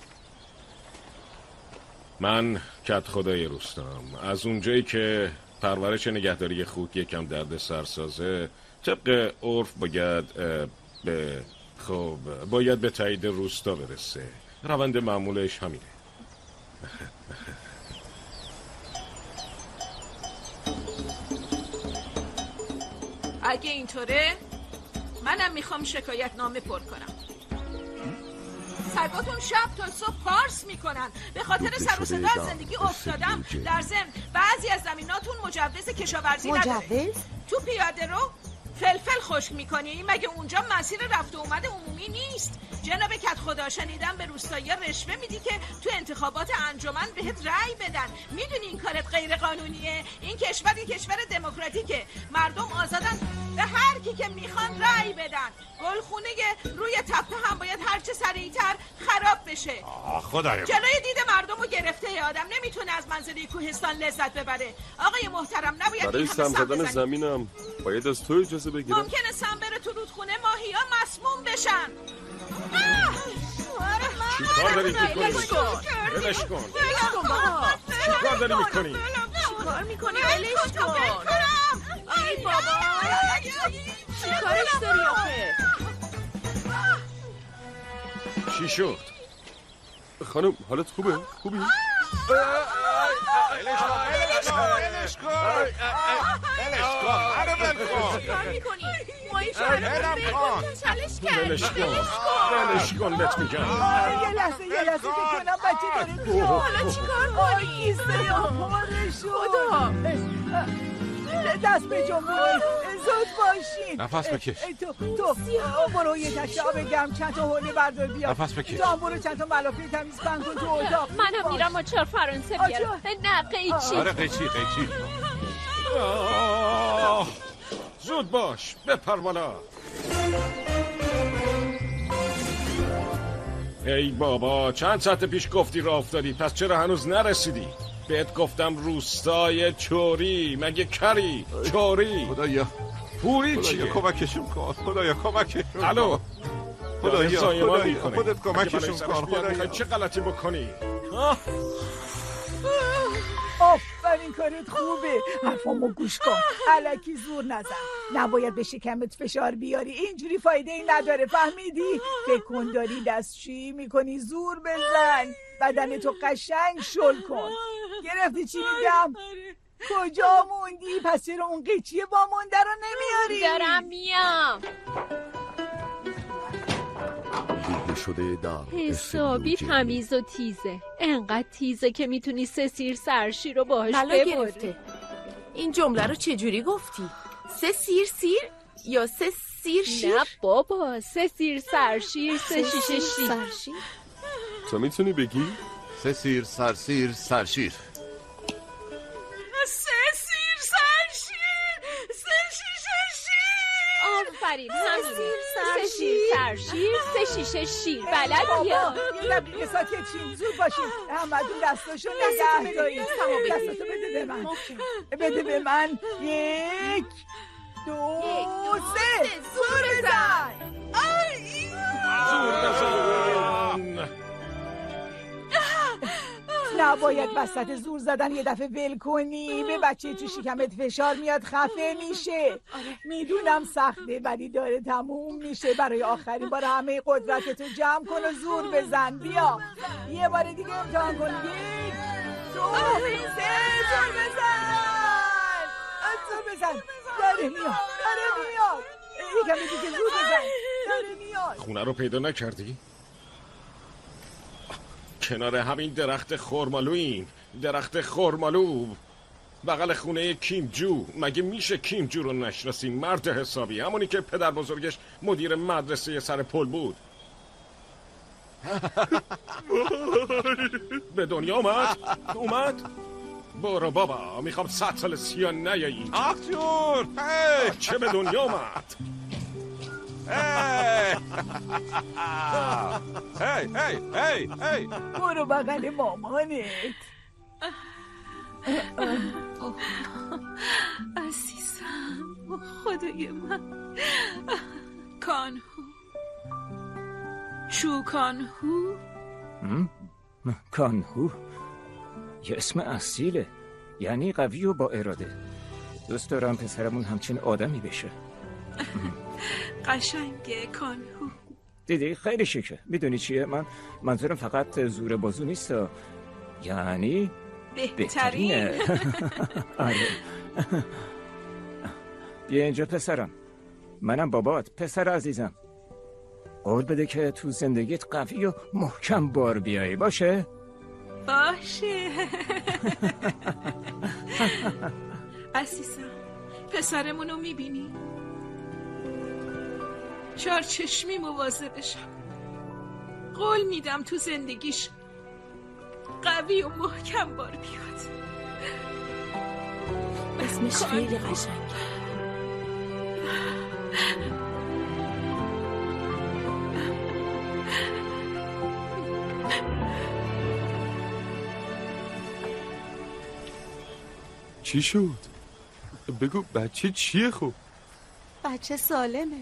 من کت خدای روستام. از اونجایی که پرورش نگهداری خوک یکم درد سرسازه، طبق عرف باید به خب باید به تایید روستا برسه. روند معمولش همینه. اگه اینطوره منم میخوام شکایت نامه پر کنم. سگاتون شب تا صبح پارس میکنن. به خاطر سر و صدا زندگی افتادم. در ضمن بعضی از زمیناتون مجوز کشاورزی نداره. مجوز؟ تو پیاده رو فلفل خشک میکنی؟ مگه اونجا مسیر رفت و اومد عمومی نیست؟ جناب کت خدا، شنیدم به روستایی‌ها رشوه میدی که تو انتخابات انجمن بهت رأی بدن. میدونی این کارت غیر قانونیه؟ این کشور یک کشور دموکراتیکه. مردم آزادن به هر کی که میخوان رأی بدن. گلخونه روی تپه هم باید هرچه سریعتر خراب بشه. خدایا جلوی دید مردم رو گرفته. آدم نمیتونه از منظره کوهستان لذت ببره. آقای محترم نباید برای سم زدن زمینم باید از تو اجازه بگیرم. ممکنه سم بره تو رودخونه، ماهی‌ها مسموم بشن. چی کار داری میکنی؟ ولش کن ولش کن چی کار داری میکنی؟ چی کار میکنی؟ ولش کن. ای بابا چی کارش داری آخه؟ چی شد؟ خانم حالت خوبه؟ خوبی؟ ولش کن ولش کن ولش کن ولش کن چی کار میکنی؟ ما این شهر رو بگم چالش کرد. ولش کن ولش کن بهت میگم. یه لحظه یه لحظه بکنم بچه داره میاد. حالا چی کار کنی؟ کیسته یا پاره شد. دست به جنبون زود باشین. نفس بکش. تو تو برو یه تشه آب گرم چند تا حوله بردار بیا. نفس بکش. تو هم برو چند تا ملافه تمیز بند کن تو اتاق. منم میرم آچار فرانسه بیارم. نه قیچی. آره قیچی قیچی. زود باش بپر بالا. ای بابا چند ساعت پیش گفتی راه افتادی، پس چرا هنوز نرسیدی؟ بهت گفتم روستای چوری، مگه کری؟ چوری خدایا پوری خدایا چیه؟ کمکشون کن. خدایا کمکشون کن. الو خدایا خدایا خودت کمکشون کن. خدایا چه غلطی بکنی؟ آفرین کارت خوبه. حرفامو گوش کن. الکی زور نزن. نباید به شکمت فشار بیاری. اینجوری فایده ای نداره. فهمیدی؟ فکر کن داری دستشویی میکنی. زور بزن. بدن تو قشنگ شل کن. گرفتی چی میگم؟ کجا موندی؟ پس چرا اون قیچی وامونده رو نمیاری؟ دارم میام. شده در حسابی تمیز و تیزه. انقدر تیزه که میتونی سه سیر سرشی رو باهاش بلا ببری. گرفته. این جمله رو چجوری گفتی؟ سه سیر سیر یا سه سیر شیر؟ نه بابا سه سیر سرشیر سه شیشه شیر. سرشیر؟ تو میتونی بگی؟ سه سیر سرسیر سرشیر. سه سیر سرشیر سه شیشه شیر. آفرین همینه. سه شیر سرشیر سه شیشه شیر. بلد یا یه دقیقه ساکت شین. زود باشین. همتون دستاشو نگه دارید. دستاتو بده به من. بده به من. یک دو سه. زور بزن. زور بزن. نباید وسط زور زدن یه دفعه ول کنی. به بچه تو شکمت فشار میاد خفه میشه. میدونم سخته ولی داره تموم میشه. برای آخرین بار همه قدرتتو جمع کن و زور بزن. بیا یه بار دیگه امتحان کن. یک دو سه. زور بزن. زور بزن. داره میاد داره میاد. یکم دیگه زور بزن. داره میاد. خونه رو پیدا نکردی؟ کنار همین درخت خرمالوییم. درخت خرمالو بغل خونه کیم جو. مگه میشه کیم جو رو نشناسی؟ مرد حسابی، همونی که پدر بزرگش مدیر مدرسه سر پل بود. به دنیا اومد؟ اومد؟ برو بابا، میخوام صد سال سیا نیایی. آخجور چه به دنیا اومد؟ هی هی هی هی برو بغل مامانت. عزیزم خدای من. کانهو چو کانهو. کانهو یه اسم اصیله، یعنی قوی و با اراده. دوست دارم پسرمون همچین آدمی بشه. قشنگه کانهو. دیدی خیلی شیکه. میدونی چیه؟ من منظورم فقط زور بازو نیست. یعنی بهترین. آره. بیا اینجا پسرم. منم بابات، پسر عزیزم. قول بده که تو زندگیت قوی و محکم بار بیایی، باشه؟ باشه. عزیزم، پسرمونو میبینی؟ چار چشمی مواظبشم. قول میدم تو زندگیش قوی و محکم بار بیاد. اسمش خیلی قشنگه. چی شد؟ بگو بچه چیه خب؟ بچه سالمه.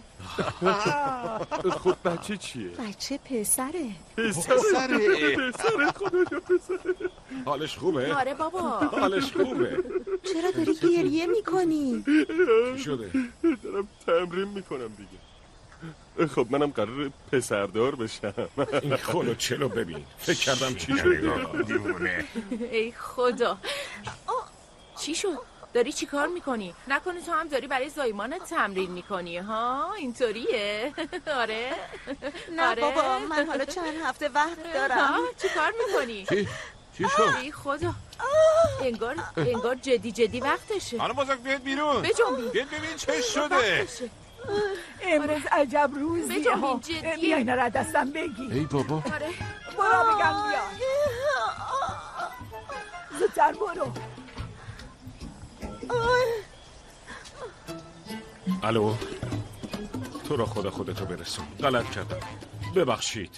خب بچه چیه؟ بچه پسره. پسره پسره خدا پسره. حالش خوبه؟ آره بابا. حالش خوبه. چرا داری گریه میکنی؟ چی شده؟ دارم تمرین میکنم دیگه. خب منم قرار پسردار بشم. این خلو چلو ببین. فکر کردم چی شده. دیوونه. ای خدا. چی شد؟ داری چی کار میکنی؟ نکنه تو هم داری برای زایمانت تمرین میکنی ها؟ اینطوریه؟ آره؟ نه آره؟ بابا، من حالا چند هفته وقت دارم. چی کار میکنی؟ چی؟ چی شد؟ ای خدا. انگار انگار جدی جدی وقتشه. حالا بزرگ بیاد بیرون. بجنبین. بیاد ببین چه شده. امروز عجب روزیه ها. بیا اینا را دستم بگی. ای بابا. آره. برو بگم بیا. زودتر برو. الو، تو را خدا خودتو برسون. غلط کردم، ببخشید.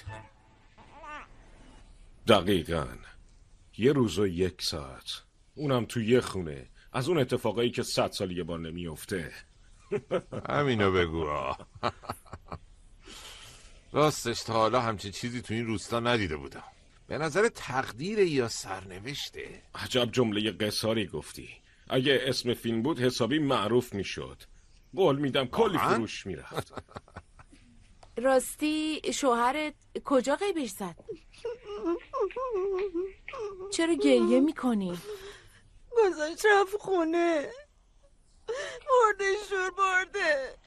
دقیقاً یه روز و یک ساعت، اونم تو یه خونه، از اون اتفاقایی که صد سال یه بار نمیفته. همینو بگو. راستش تا حالا همچین چیزی تو این روستا ندیده بودم. به نظر تقدیر یا سرنوشته؟ عجب جمله قصاری گفتی. اگه اسم فیلم بود حسابی معروف میشد. قول میدم کلی فروش میرفت. راستی شوهرت کجا غیبش زد؟ چرا گریه میکنی؟ گذاشت رفت خونه. مرده شور برده.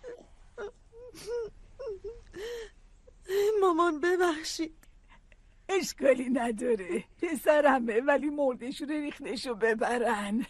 مامان ببخشید. اشکالی نداره، پسرمه، ولی مردشو ریختشو ببرن.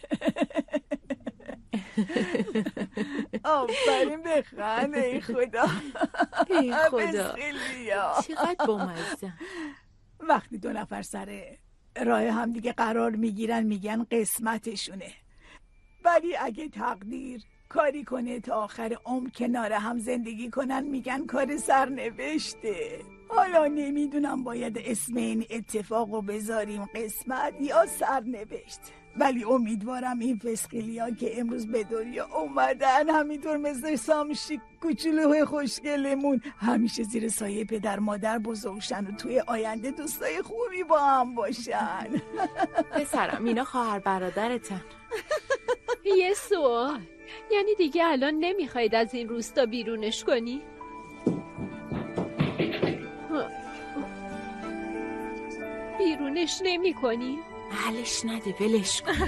آفرین بخند. ای خدا. ای خدا بسخیلیا. چقدر بامزه. وقتی دو نفر سر راه هم دیگه قرار میگیرن میگن قسمتشونه، ولی اگه تقدیر کاری کنه تا آخر عمر کنار هم زندگی کنن میگن کار سرنوشته. حالا نمیدونم باید اسم این اتفاق رو بذاریم قسمت یا سرنوشت، ولی امیدوارم این فسقیلیا که امروز به دنیا اومدن همینطور مثل سامشی کوچولوی خوشگلمون همیشه زیر سایه پدر مادر بزرگشن و توی آینده دوستای خوبی با هم باشن. پسرم اینا خواهر برادرتن. یه سوال، یعنی دیگه الان نمیخواید از این روستا بیرونش کنی؟ بیرونش نمی کنی؟ حلش نده، ولش کن.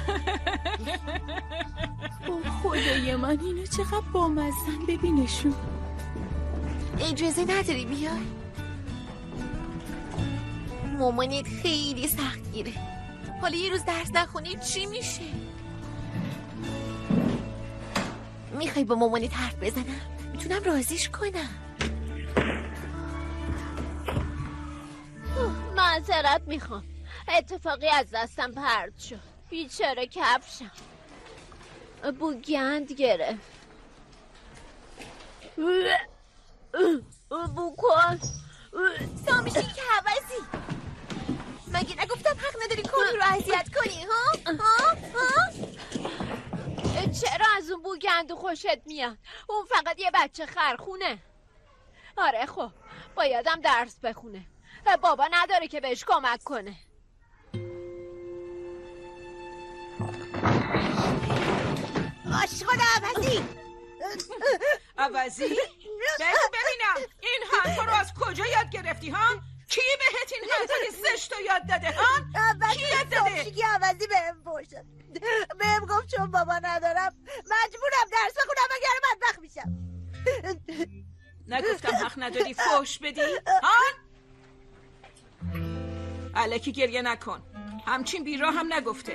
او خدای من، اینو چقدر بامزن، ببینشون. اجازه نداری بیای؟ مامانت خیلی سخت گیره. حالا یه روز درس نخونی چی میشه؟ میخوای با مامانت حرف بزنم؟ میتونم راضیش کنم. معذرت میخوام، اتفاقی از دستم پرت شد. بیچاره کفشم بو گند گرفت. بو کن. سامیشی که حوضی، مگه نگفتم حق نداری کنی رو اذیت کنی؟ ها؟ ها؟ ها؟ چرا از اون بو گندو خوشت میاد؟ اون فقط یه بچه خرخونه. آره خب بایدم درس بخونه، بابا نداره که بهش کمک کنه. عاشق عوضی. عوضی؟ بگو ببینم این حرفا رو از کجا یاد گرفتی ها؟ کی بهت این حرفای زشت رو یاد داده ها؟ کی یاد داده؟ کی عوضی بهم فحش داد. بهم گفت چون بابا ندارم مجبورم درس بخونم وگرنه بدبخت میشم. نگفتم حق نداری فحش بدی؟ ها؟ الکی گریه نکن. همچین بیراه هم نگفته.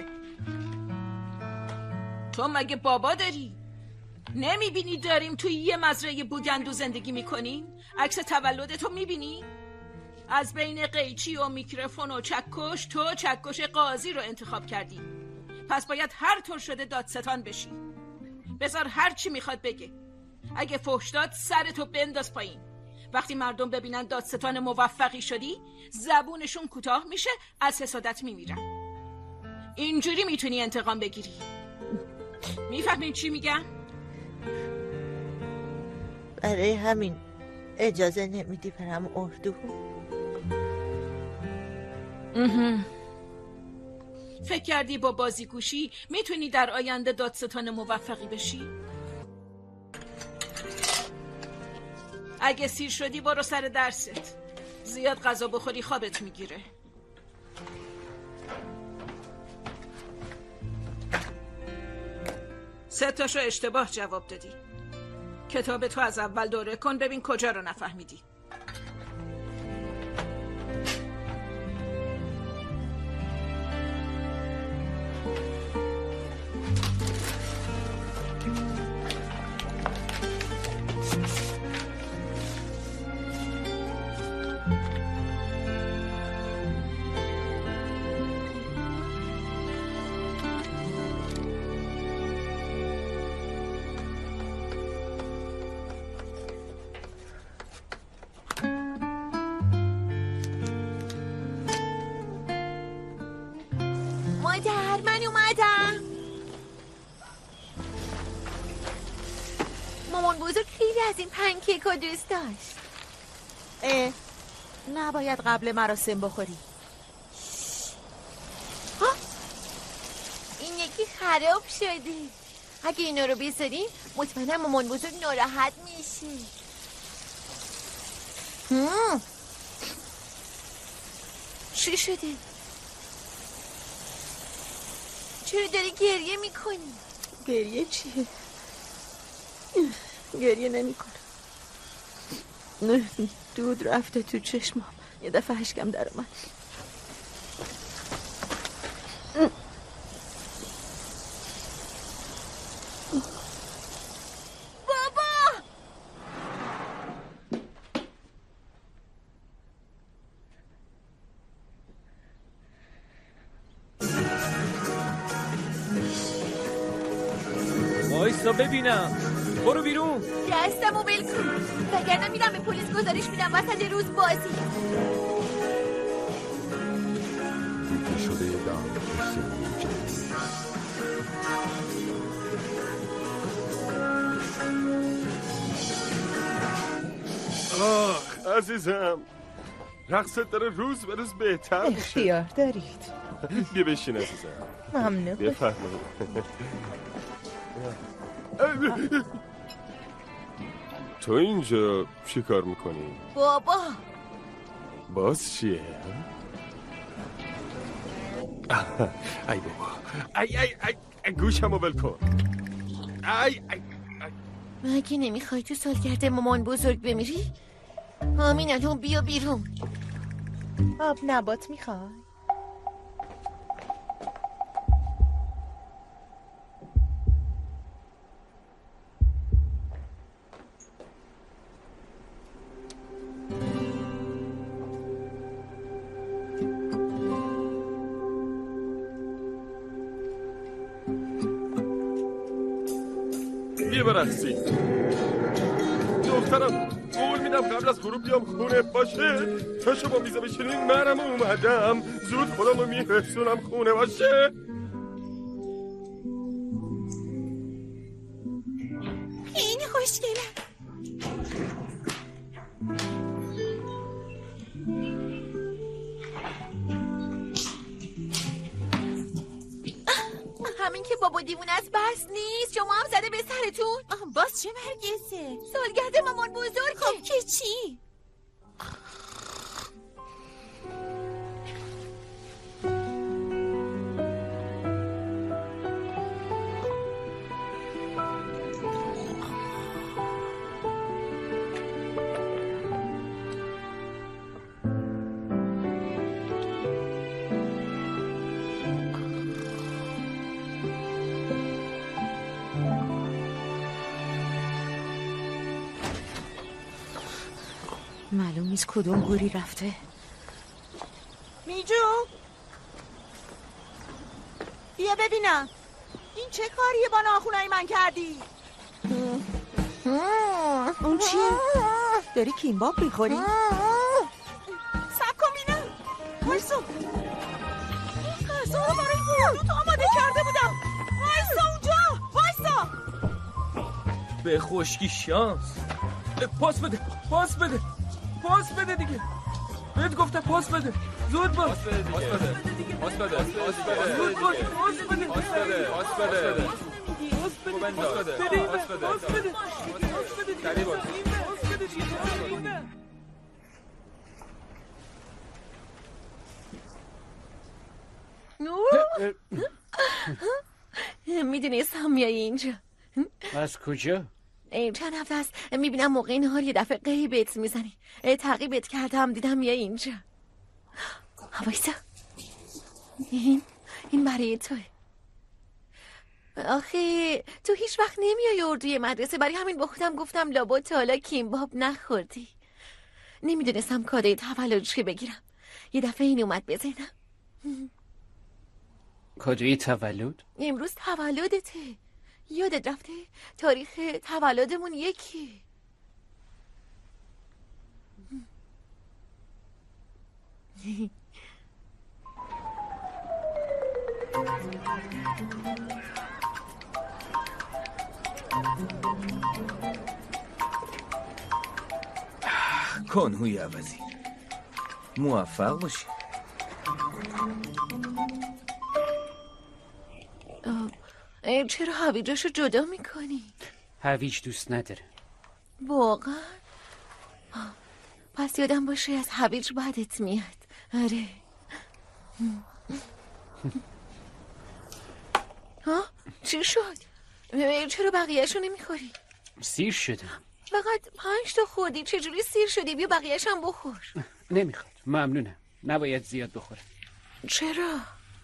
تو مگه بابا داری؟ نمیبینی داریم توی یه مزرعه بوگندو زندگی میکنیم؟ عکس تولدتو میبینی؟ از بین قیچی و میکروفون و چکش تو چکش قاضی رو انتخاب کردی. پس باید هر طور شده دادستان بشی. بذار هر چی میخواد بگه. اگه فحش داد سرتو بنداز پایین. وقتی مردم ببینن دادستان موفقی شدی زبونشون کوتاه میشه، از حسادت میمیرن. اینجوری میتونی انتقام بگیری. میفهمین چی میگم؟ برای همین اجازه نمیدی برم اردو. فکر کردی با بازیگوشی میتونی در آینده دادستان موفقی بشی؟ اگه سیر شدی برو سر درست. زیاد غذا بخوری خوابت میگیره. سه تاشو اشتباه جواب دادی. کتاب تو از اول دوره کن ببین کجا رو نفهمیدی. مادر من اومدم. مامان بزرگ خیلی از این پنکیک رو دوست داشت. اه نباید قبل مراسم بخوری. ها این یکی خراب شده. اگه اینا رو بذاریم مطمئنم مامان بزرگ ناراحت میشه. هم. چی شده؟ چرا داری گریه میکنی؟ گریه چیه؟ گریه نمی کنم. دود رفته تو چشمم. یه دفعه اشکم در اومد. بابا وایسا ببینم. برو بیرون. دستمو ول کن وگرنه میرم به پلیس گزارش میدم وسط روز بازی. دیده شده در قصه جدید. آخ عزیزم رقصت داره روز به روز بهتر میشه. اختیار دارید. بیا بشین عزیزم. ممنون. بفرمایید. تو اینجا چی کار میکنی؟ بابا باز چیه؟ ای بابا ای ای ای گوشمو ول کن. ای ای مگه نمیخوای تو سالگرد مامان بزرگ بمیری؟ آمین الان بیا بیرون. آب نبات میخوای؟ بیا برقصی. دخترم قول میدم قبل از غروب بیام خونه باشه. تا شما میزه بشینین منم اومدم. زود خودمو میرسونم خونه باشه. خیلی خوشگله. همین که بابا دیوونه است بس نیست. شما هم زده به سرتون. باز چه مرگسه؟ سالگرد مامان بزرگه. خب که چی؟ معلوم نیست کدوم گوری رفته. میجو بیا ببینم این چه کاریه با ناخونای من کردی؟ اون چیه؟ داری کیمباب میخوری؟ سب کن بینم وایسا غذا رو برای مردوت آماده کرده بودم. وایسا اونجا وایسا. به خشکی شانس. پاس بده پاس بده پاس بده دیگه. بهت گفتم پاس بده. زود باش. پاس بده پاس بده پاس بده پاس بده. زود باش. پاس بده پاس بده پاس بده پاس بده پاس بده پاس بده پاس بده پاس بده سریع باش. پاس بده چیه؟ میدونستم میای اینجا. از کجا؟ چند هفته است میبینم موقع نهار یه دفعه قیبت میزنی. تعقیبت کردم دیدم میای اینجا. وایسا این این برای توه. آخه تو هیچ وقت نمیای اردوی مدرسه، برای همین با خودم گفتم لابد تا حالا کیمباب نخوردی. نمیدونستم کادوی تولد چی بگیرم. یه دفعه این اومد بزنم. کادوی تولد؟ امروز تولدته. یادت رفته؟ تاریخ تولدمون یکی. کنهوی عوضی موفق باشی. چرا هویجاشو جدا میکنی؟ هویج دوست نداره. واقعا؟ پس یادم باشه از هویج بدت میاد. آره. ها؟ چی شد؟ چرا بقیهشو نمیخوری؟ سیر شدم. فقط پنج تا خوردی، چجوری سیر شدی؟ بیا بقیهش هم بخور. نمیخواد، ممنونم، نباید زیاد بخورم. چرا؟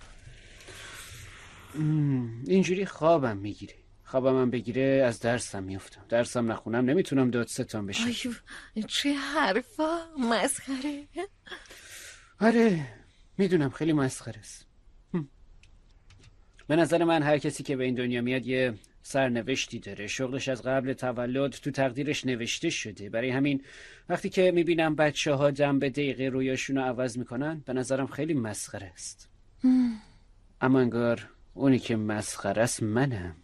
اینجوری خوابم میگیره. خوابم هم بگیره از درسم میفتم. درسم نخونم نمیتونم دادستان بشم. آیو چه حرفا، مسخره. آره میدونم خیلی مسخره است. به نظر من هر کسی که به این دنیا میاد یه سرنوشتی داره. شغلش از قبل تولد تو تقدیرش نوشته شده. برای همین وقتی که میبینم بچه ها دم به دقیقه رویاشون رو عوض میکنن به نظرم خیلی مسخره است. اما انگار اونی که مسخره است منم.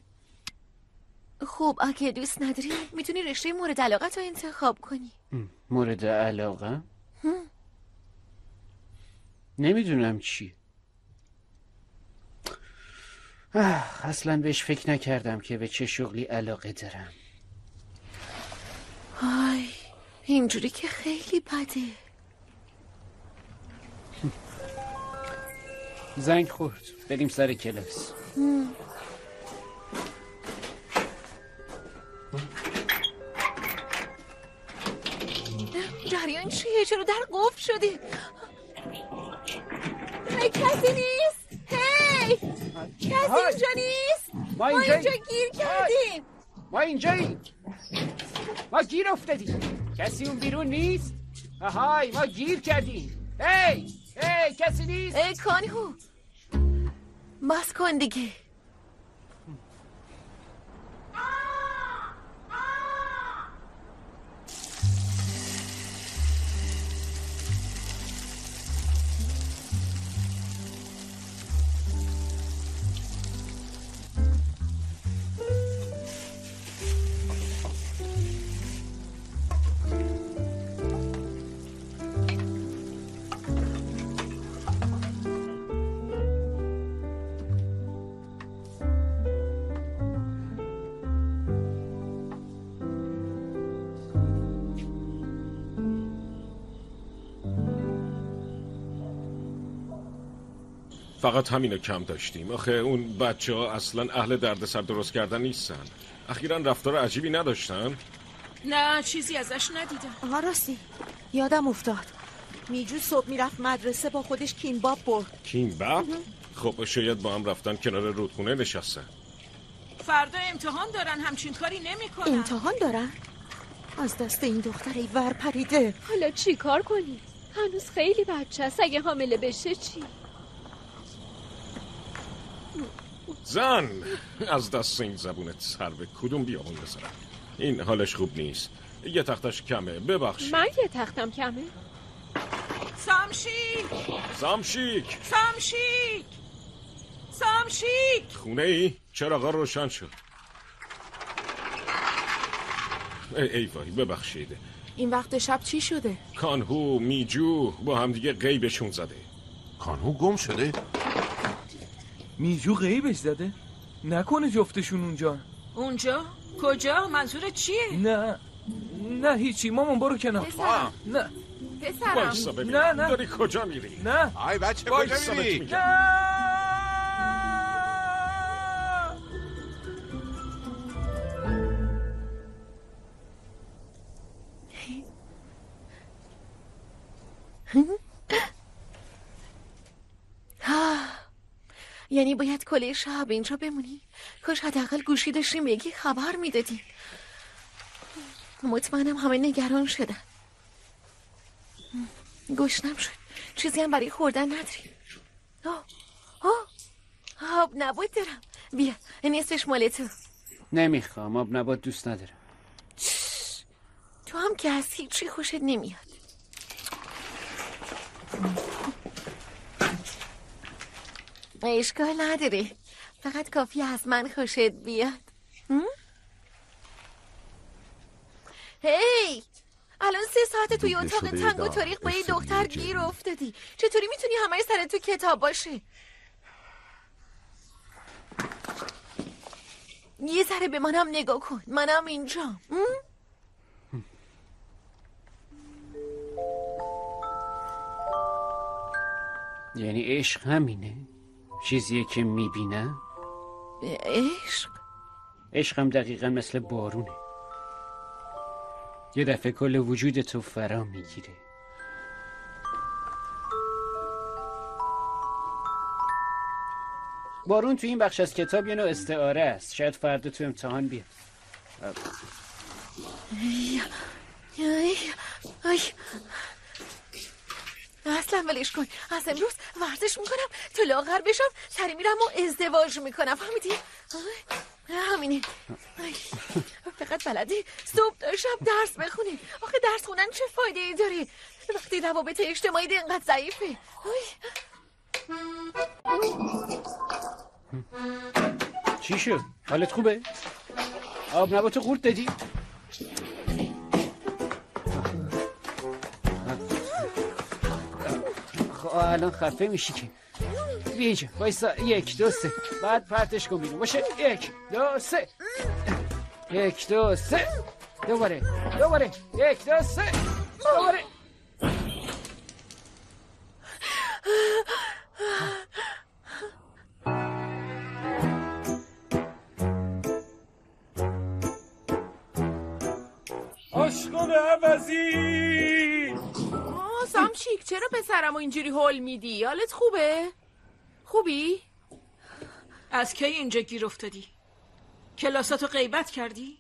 خب اگه دوست نداری میتونی رشته مورد علاقت رو انتخاب کنی. مورد علاقه؟ نمیدونم چی. اصلا بهش فکر نکردم که به چه شغلی علاقه دارم. آی اینجوری که خیلی بده. زنگ خورد، بریم سر کلاس. جریان چیه؟ چرا در قفل شدی؟ هی کسی نیست؟ هی کسی اینجا نیست؟ ما اینجا گیر کردیم. ما اینجاییم. ما گیر افتادیم. کسی اون بیرون نیست؟ آهای ما گیر کردیم. هی هی کسی نیست؟ ای کانهو بس کن دیگه. فقط همینو کم داشتیم. آخه اون بچه ها اصلا اهل دردسر درست کردن نیستن. اخیراً رفتار عجیبی نداشتن؟ نه چیزی ازش ندیدم. آها راستی یادم افتاد میجو صبح میرفت مدرسه با خودش کیمباب برد. کیمباب؟ خب شاید با هم رفتن کنار رودخونه نشستن. فردا امتحان دارن، همچین کاری نمی کنن. امتحان دارن؟ از دست این دختر ای ور پریده. حالا چی کار کنی؟ هنوز خیلی بچه است. اگه حامله بشه چی؟ زن، از دست این زبونت سر به کدوم بیامون بذارم؟ این حالش خوب نیست. یه تختش کمه، ببخش. من یه تختم کمه. سامشیک سامشیک سامشیک سامشیک خونه ای؟ چراغا روشن شد. ای, ای وای ببخشید. این وقت شب چی شده؟ کانهو میجو با هم دیگه غیبشون زده. کانهو گم شده؟ میجو غیبش زده؟ نکنه جفتشون اونجا؟ اونجا؟ کجا؟ منظورت چیه؟ نه نه هیچی. مامان برو کنار. پسرم. نه پسرم. وایسا ببینم. نه نه داری کجا میری؟ نه آی بچه کجا میری؟ یعنی باید کلی شب اینجا بمونی؟ کاش حداقل گوشی داشتیم بگی خبر میدادی. مطمئنم همه نگران شدن. گشنم شد. چیزی هم برای خوردن نداری. آه آه آب نبات دارم. بیا نصفش مال تو. نمیخوام، آب نبات دوست ندارم. تو هم که از هیچی خوشت نمیاد. اشکال نداره، فقط کافی از من خوشت بیاد. هی الان سه ساعت توی اتاق تنگ و تاریخ با یه دختر گیر افتادی. چطوری میتونی همه سر تو کتاب باشه؟ یه ذره به منم نگاه کن، منم اینجا. یعنی عشق همینه؟ چیزیه که میبینم؟ عشق؟ عشقم دقیقا مثل بارونه، یه دفعه کل وجود تو فرا میگیره. بارون تو این بخش از کتاب یه نوع استعاره است، شاید فردا تو امتحان بیاد. ای ای ای اصلا ولش کن. از امروز ورزش میکنم تا لاغر بشم، سری میرم و ازدواج میکنم، فهمیدی؟ همینه. فقط بلدی صبح تا شب درس بخونی. آخه درس خونن چه فایده ای داره وقتی روابط اجتماعی اینقدر ضعیفه؟ چی شد؟ حالت خوبه؟ آب نباتو قورت دادی؟ الان خفه میشی که. بیا اینجا وایسا. یک دو سه، بعد پرتش کن بیرون. باشه یک دو سه، یک دو سه، دوباره دوباره، یک دو سه، دوباره. آشقان عوضی. آه سامشیک، چرا پسرمو اینجوری هول میدی؟ حالت خوبه؟ خوبی؟ از کی اینجا گیر افتادی؟ کلاساتو غیبت کردی؟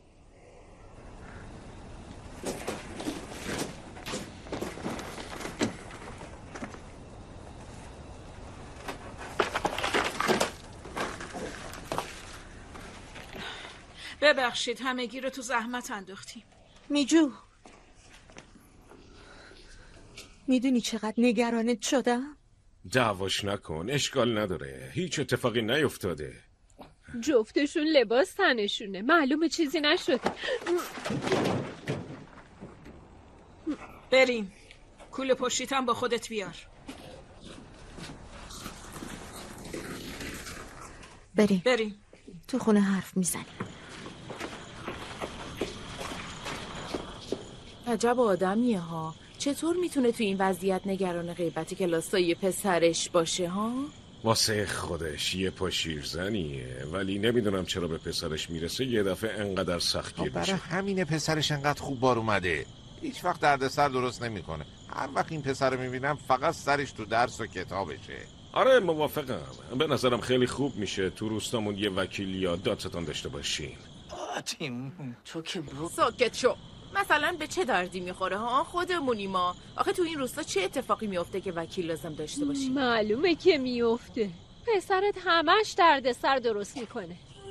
ببخشید همگی رو تو زحمت انداختیم. میجو، میدونی چقدر نگرانت شدم؟ دعواش نکن، اشکال نداره، هیچ اتفاقی نیفتاده. جفتشون لباس تنشونه، معلومه چیزی نشده. بریم، کوله پشتیتم با خودت بیار. بریم بریم تو خونه حرف میزنیم. عجب آدمیه ها. چطور میتونه تو این وضعیت نگران غیبت کلاسای پسرش باشه ها؟ واسه خودش یه پا شیرزنیه، ولی نمیدونم چرا به پسرش میرسه یه دفعه انقدر سختگیر برای میشه. همینه پسرش انقدر خوب بار اومده، هیچ وقت دردسر درست نمیکنه. هر وقت این پسر رو میبینم فقط سرش تو درس و کتابشه. آره موافقم، به نظرم خیلی خوب میشه تو روستامون یه وکیل یا دادستان داشته باشین. تیم تو که برو ساکت شو. مثلا به چه دردی میخوره ها؟ خودمونی ما. آخه تو این روستا چه اتفاقی میفته که وکیل لازم داشته باشی؟ معلومه که میفته. پسرت همش دردسر درست میکنه.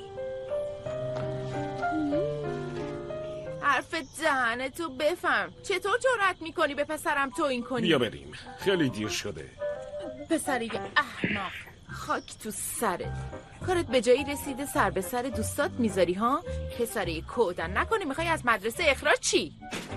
حرف دهنتو بفهم. چطور جرأت میکنی به پسرم توهین کنی؟ بیا بریم، خیلی دیر شده. پسری احمق، خاک تو سرت. کارت به جایی رسیده سر به سر دوستات میذاری ها؟ پسری کودن نکنی میخوای از مدرسه اخراج چی؟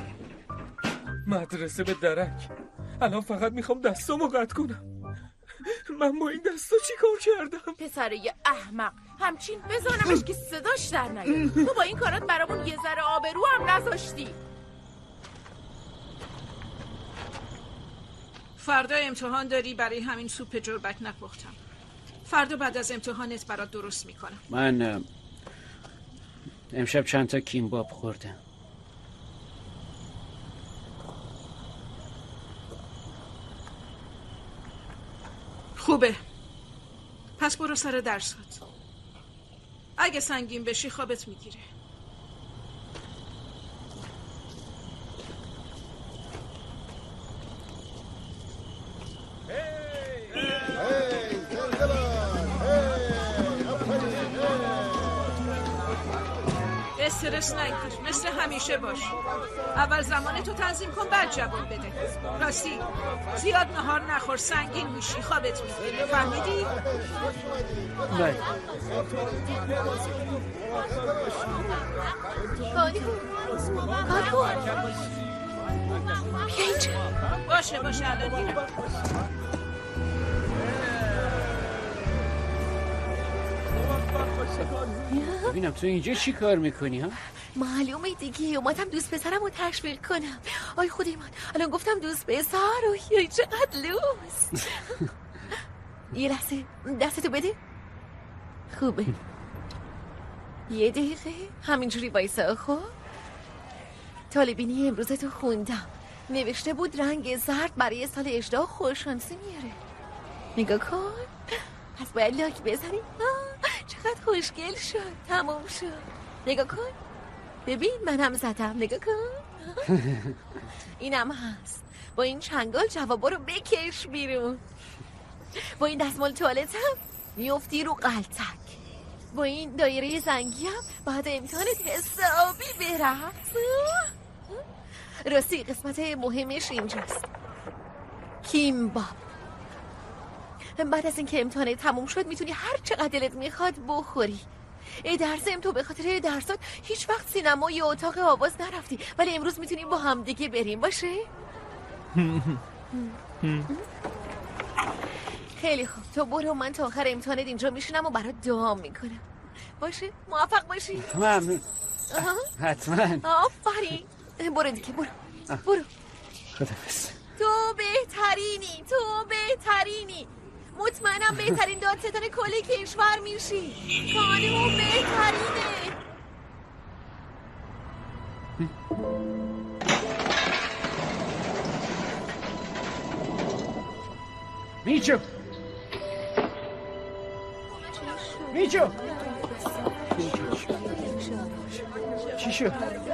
مدرسه به درک. الان فقط میخوام دستامو قطع کنم. من با این دستا چی کار کردم؟ پسری احمق، همچین بزنمش که صداش در نیاد. تو با این کارات برامون یه ذره آبرو هم نذاشتی. فردا امتحان داری، برای همین سوپ جربک نپختم. فردا بعد از امتحانت برات درست میکنم. من امشب چند تا کیمباب خوردم. خوبه. پس برو سر درسات. اگه سنگین بشی خوابت میگیره. استرس نگیر، مثل همیشه باش. اول زمان تو تنظیم کن، بعد جواب بده. راستی زیاد نهار نخور، سنگین میشی، خوابت میگیره. فهمیدی؟ بله. کانکو کانکو بیا اینجا. باشه باشه الان میرم. ببینم تو اینجا چی کار میکنی ها؟ معلومه دیگه، اومدم دوست پسرم رو تشویق کنم. آی خدای من، الان گفتم دوست پسر و یا چقدر لوس. یه لحظه دستتو بده. خوبه. یه دقیقه همینجوری وایسا. خب طالبینی امروزتو خوندم، نوشته بود رنگ زرد برای سال اجدا خوششانسی میاره. نگاه کن، پس باید لاک بزنی. چقدر خوشگل شد. تموم شد. نگاه کن، ببین منم زدم. نگاه کن. اینم هست. با این چنگال جوابا رو بکش بیرون. با این دستمال توالت هم میفتی رو قلتک. با این دایره زنگی هم بعد امتحانت حسابی برقص. راستی قسمت مهمش اینجاست. کیمباب. بعد از اینکه امتحانت تموم شد میتونی هر چقدر دلت میخواد بخوری. ای درسم تو به خاطر درسات هیچ وقت سینما یا اتاق آواز نرفتی، ولی امروز میتونیم با هم دیگه بریم. باشه؟ خیلی خوب، تو برو، من تا آخر امتحانت اینجا میشینم و برات دعا میکنم. باشه؟ موفق باشی. ممنون. حتما. آفرین. برو دیگه، برو برو. خداحافظ. تو بهترینی، تو بهترینی. مطمئنم بهترین دادستان کل کشور میشی. خانمون بهترینه. میچو میچو چی شد؟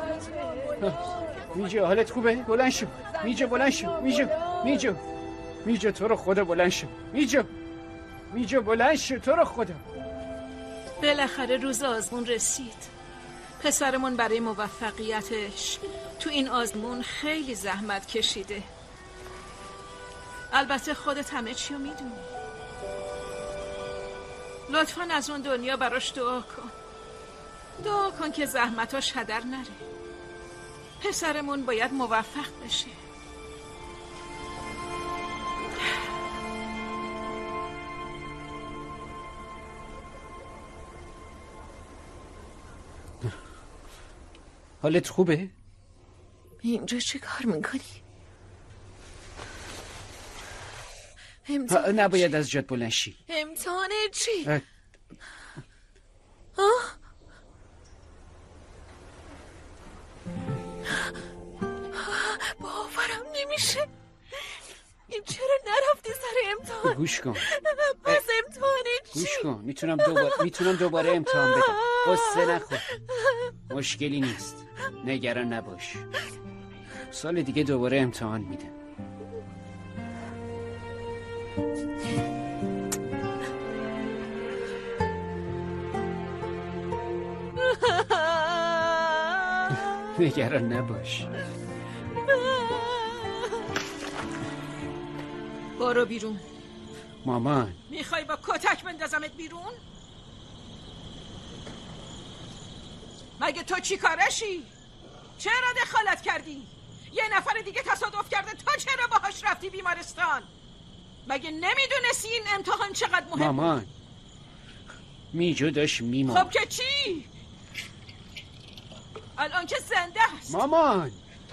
میجو حالت خوبه؟ بلند شو میجو، بلند شو میجو میجو میجو تو رو خدا بلند شو میجو میجو بلند شو تو رو خدا. بالاخره روز آزمون رسید. پسرمون برای موفقیتش تو این آزمون خیلی زحمت کشیده. البته خودت همه چی رو میدونی. لطفاً از اون دنیا براش دعا کن. دعا کن که زحمتاش هدر نره. پسرمون باید موفق بشه. حالت خوبه؟ اینجا چه کار میکنی؟ امتحان نباید چی؟ از جات بلند شی. امتحان چی؟ اه. آه؟ باورم نمیشه. این چرا نرفتی سر امتحان؟ گوش کن. پس امتحان چی؟ گوش کن. میتونم دوباره میتونم دوباره امتحان بدم. قصه نخور. مشکلی نیست. نگران نباش، سال دیگه دوباره امتحان میدم. نگران نباش. برو بیرون. مامان میخوای با کتک بندازمت بیرون؟ مگه تو چی کارشی؟ چرا دخالت کردی؟ یه نفر دیگه تصادف کرده، تو چرا باهاش رفتی بیمارستان؟ مگه نمیدونستی این امتحان چقدر مهمه؟ مامان میجو داشت میمون. خب که چی؟ الان که زنده است. مامان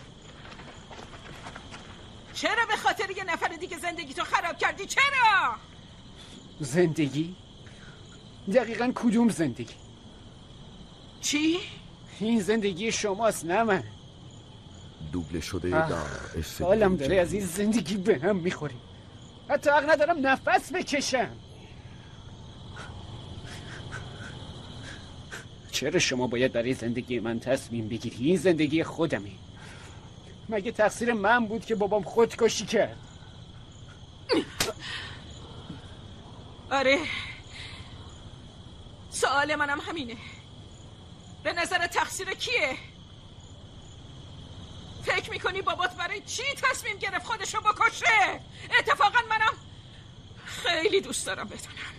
چرا به خاطر یه نفر دیگه زندگی تو خراب کردی؟ چرا؟ زندگی؟ دقیقاً کدوم زندگی؟ چی؟ این زندگی شماست نه من. دوبله شده در استودیو حالم داره از این زندگی به هم میخوری. حتی حق ندارم نفس بکشم. چرا شما باید برای زندگی من تصمیم بگیری؟ این زندگی خودمه. مگه تقصیر من بود که بابام خودکشی کرد؟ آره، سوال منم همینه. به نظر تقصیر کیه؟ فکر میکنی بابات برای چی تصمیم گرفت خودشو بکشه؟ اتفاقا منم خیلی دوست دارم بدونم.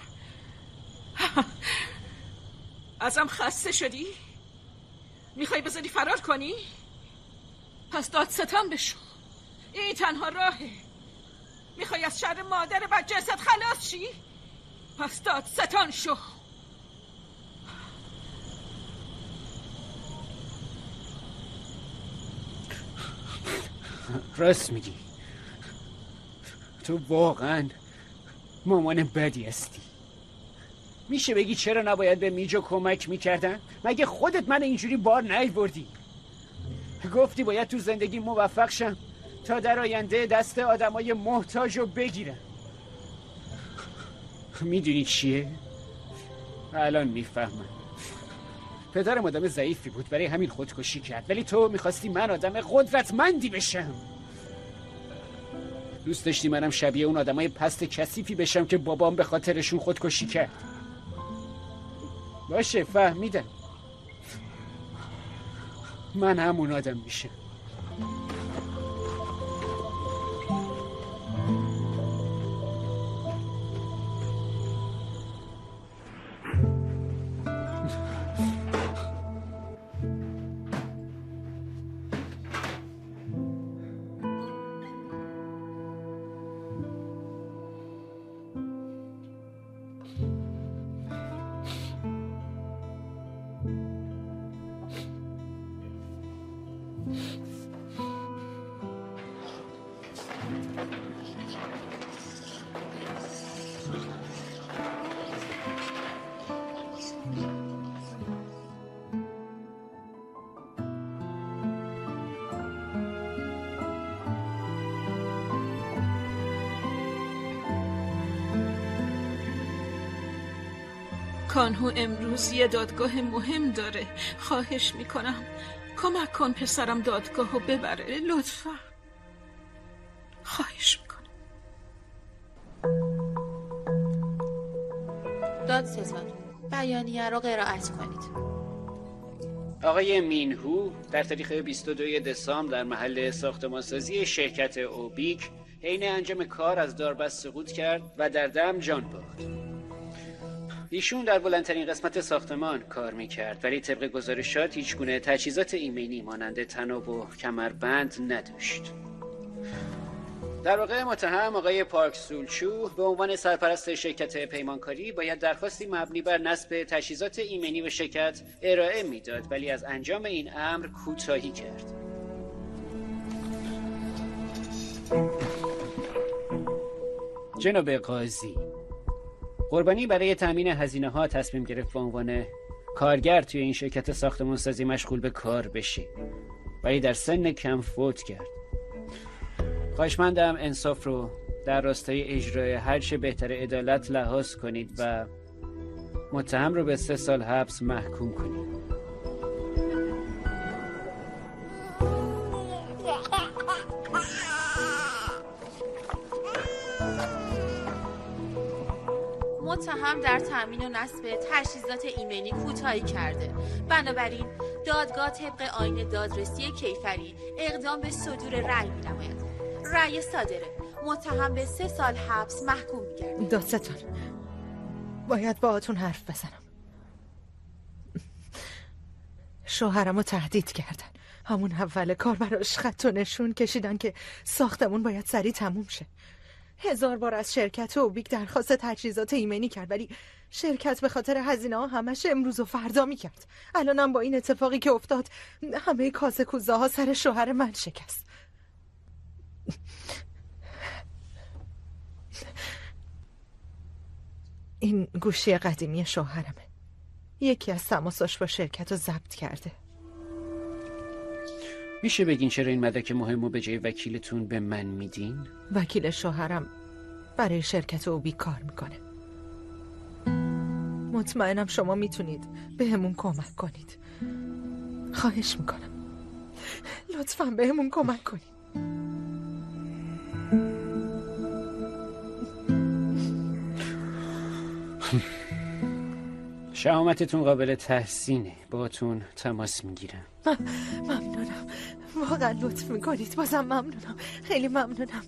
ازم خسته شدی؟ میخوای بذاری فرار کنی؟ پس دادستان بشو. این تنها راهه. میخوای از شر مادر بدجنست خلاص شی؟ پس دادستان شو. راست میگی. تو واقعا مامان بدی هستی. میشه بگی چرا نباید به میجو کمک میکردن؟ مگه خودت من اینجوری بار نیاوردی؟ گفتی باید تو زندگی موفق شم تا در آینده دست آدمای محتاج رو بگیرم. میدونی چیه؟ الان میفهمم. پدرم آدم ضعیفی بود، برای همین خودکشی کرد، ولی تو میخواستی من آدم قدرتمندی بشم. دوست داشتی منم شبیه اون آدمای پست کثیفی بشم که بابام به خاطرشون خودکشی کرد. باشه فهمیدم. من همون آدم میشم. کانهو امروز یه دادگاه مهم داره. خواهش میکنم کمک کن پسرم دادگاهو ببره لطفا. خواهش میکنم. دادستان بیانیه رو قرائت کنید. آقای مینهو در تاریخ بیست و دو دسامبر در محل ساختمانسازی شرکت اوبیک حین انجام کار از داربست سقوط کرد و در دم جان باخت. ایشون در بلندترین قسمت ساختمان کار میکرد، ولی طبق گزارشات هیچ گونه تجهیزات ایمنی مانند تناب و کمربند نداشت. در واقع متهم آقای پارک سولچو به عنوان سرپرست شرکت پیمانکاری باید درخواستی مبنی بر نصب تجهیزات ایمنی به شرکت ارائه میداد، ولی از انجام این امر کوتاهی کرد. جناب قاضی، قربانی برای تامین هزینه ها تصمیم گرفت به عنوان کارگر توی این شرکت ساختمانسازی مشغول به کار بشه، ولی در سن کم فوت کرد. خواهشمندم انصاف رو در راستای اجرای هرچه بهتر عدالت لحاظ کنید و متهم رو به سه سال حبس محکوم کنید. متهم در تأمین و نصب تجهیزات ایمنی کوتاهی کرده. بنابراین دادگاه طبق آیین دادرسی کیفری اقدام به صدور رأی می‌نماید. رأی صادره. متهم به سه سال حبس محکوم می‌گردد. دادستان، باید باهاتون حرف بزنم. شوهرمو تهدید کردن. همون اول کار براش خط و نشون کشیدن که ساختمون باید سریع تموم شه. هزار بار از شرکت اوبیک درخواست تجهیزات ایمنی کرد، ولی شرکت به خاطر هزینه ها همش امروز و فردا میکرد. الانم با این اتفاقی که افتاد همه کاسه کوزه ها سر شوهر من شکست. این گوشی قدیمی شوهرمه. یکی از تماساش با شرکت رو ضبط کرده. میشه بگین چرا این مدرک مهمو به جای وکیلتون به من میدین؟ وکیل شوهرم برای شرکت اوبیک کار میکنه. مطمئنم شما میتونید به همون کمک کنید. خواهش میکنم لطفاً به همون کمک کنید. شهامتتون قابل تحسینه. باهاتون تماس میگیرم. ممنونم، واقعا لطف میکنید. بازم ممنونم، خیلی ممنونم.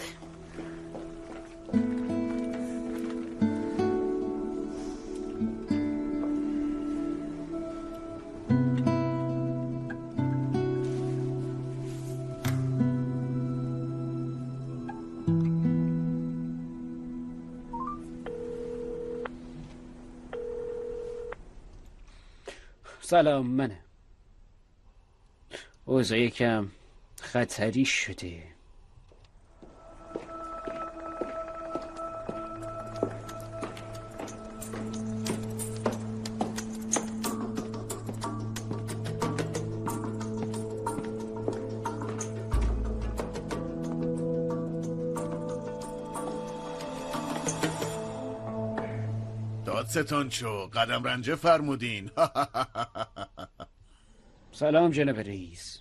سلام، منه. اوضاع یکم خطری شده. دادستان شو، قدم رنجه فرمودین. سلام جناب رئیس.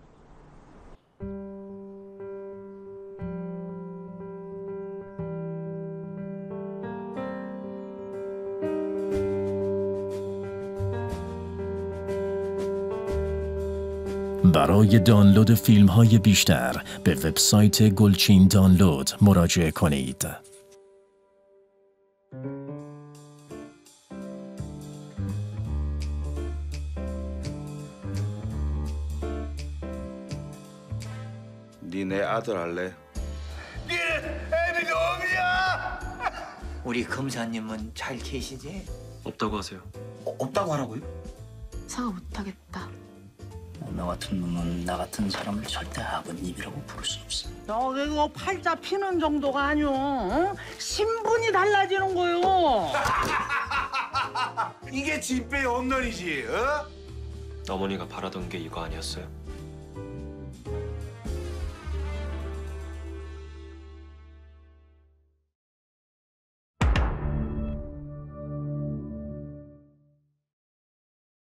برای دانلود فیلم‌های بیشتر به وبسایت گلچین دانلود مراجعه کنید. 니네 아들 할래? 애비 놈이야! 우리 검사님은 잘 계시지? 없다고 하세요. 어, 없다고 하라고요? 사과 못하겠다. 너 같은 놈은 나 같은 사람을 절대 아버님이라고 부를 수 없어. 너 이거 팔자 피는 정도가 아니오. 어? 신분이 달라지는 거요. 이게 진배의 홈런이지, 어? 어머니가 바라던 게 이거 아니었어요?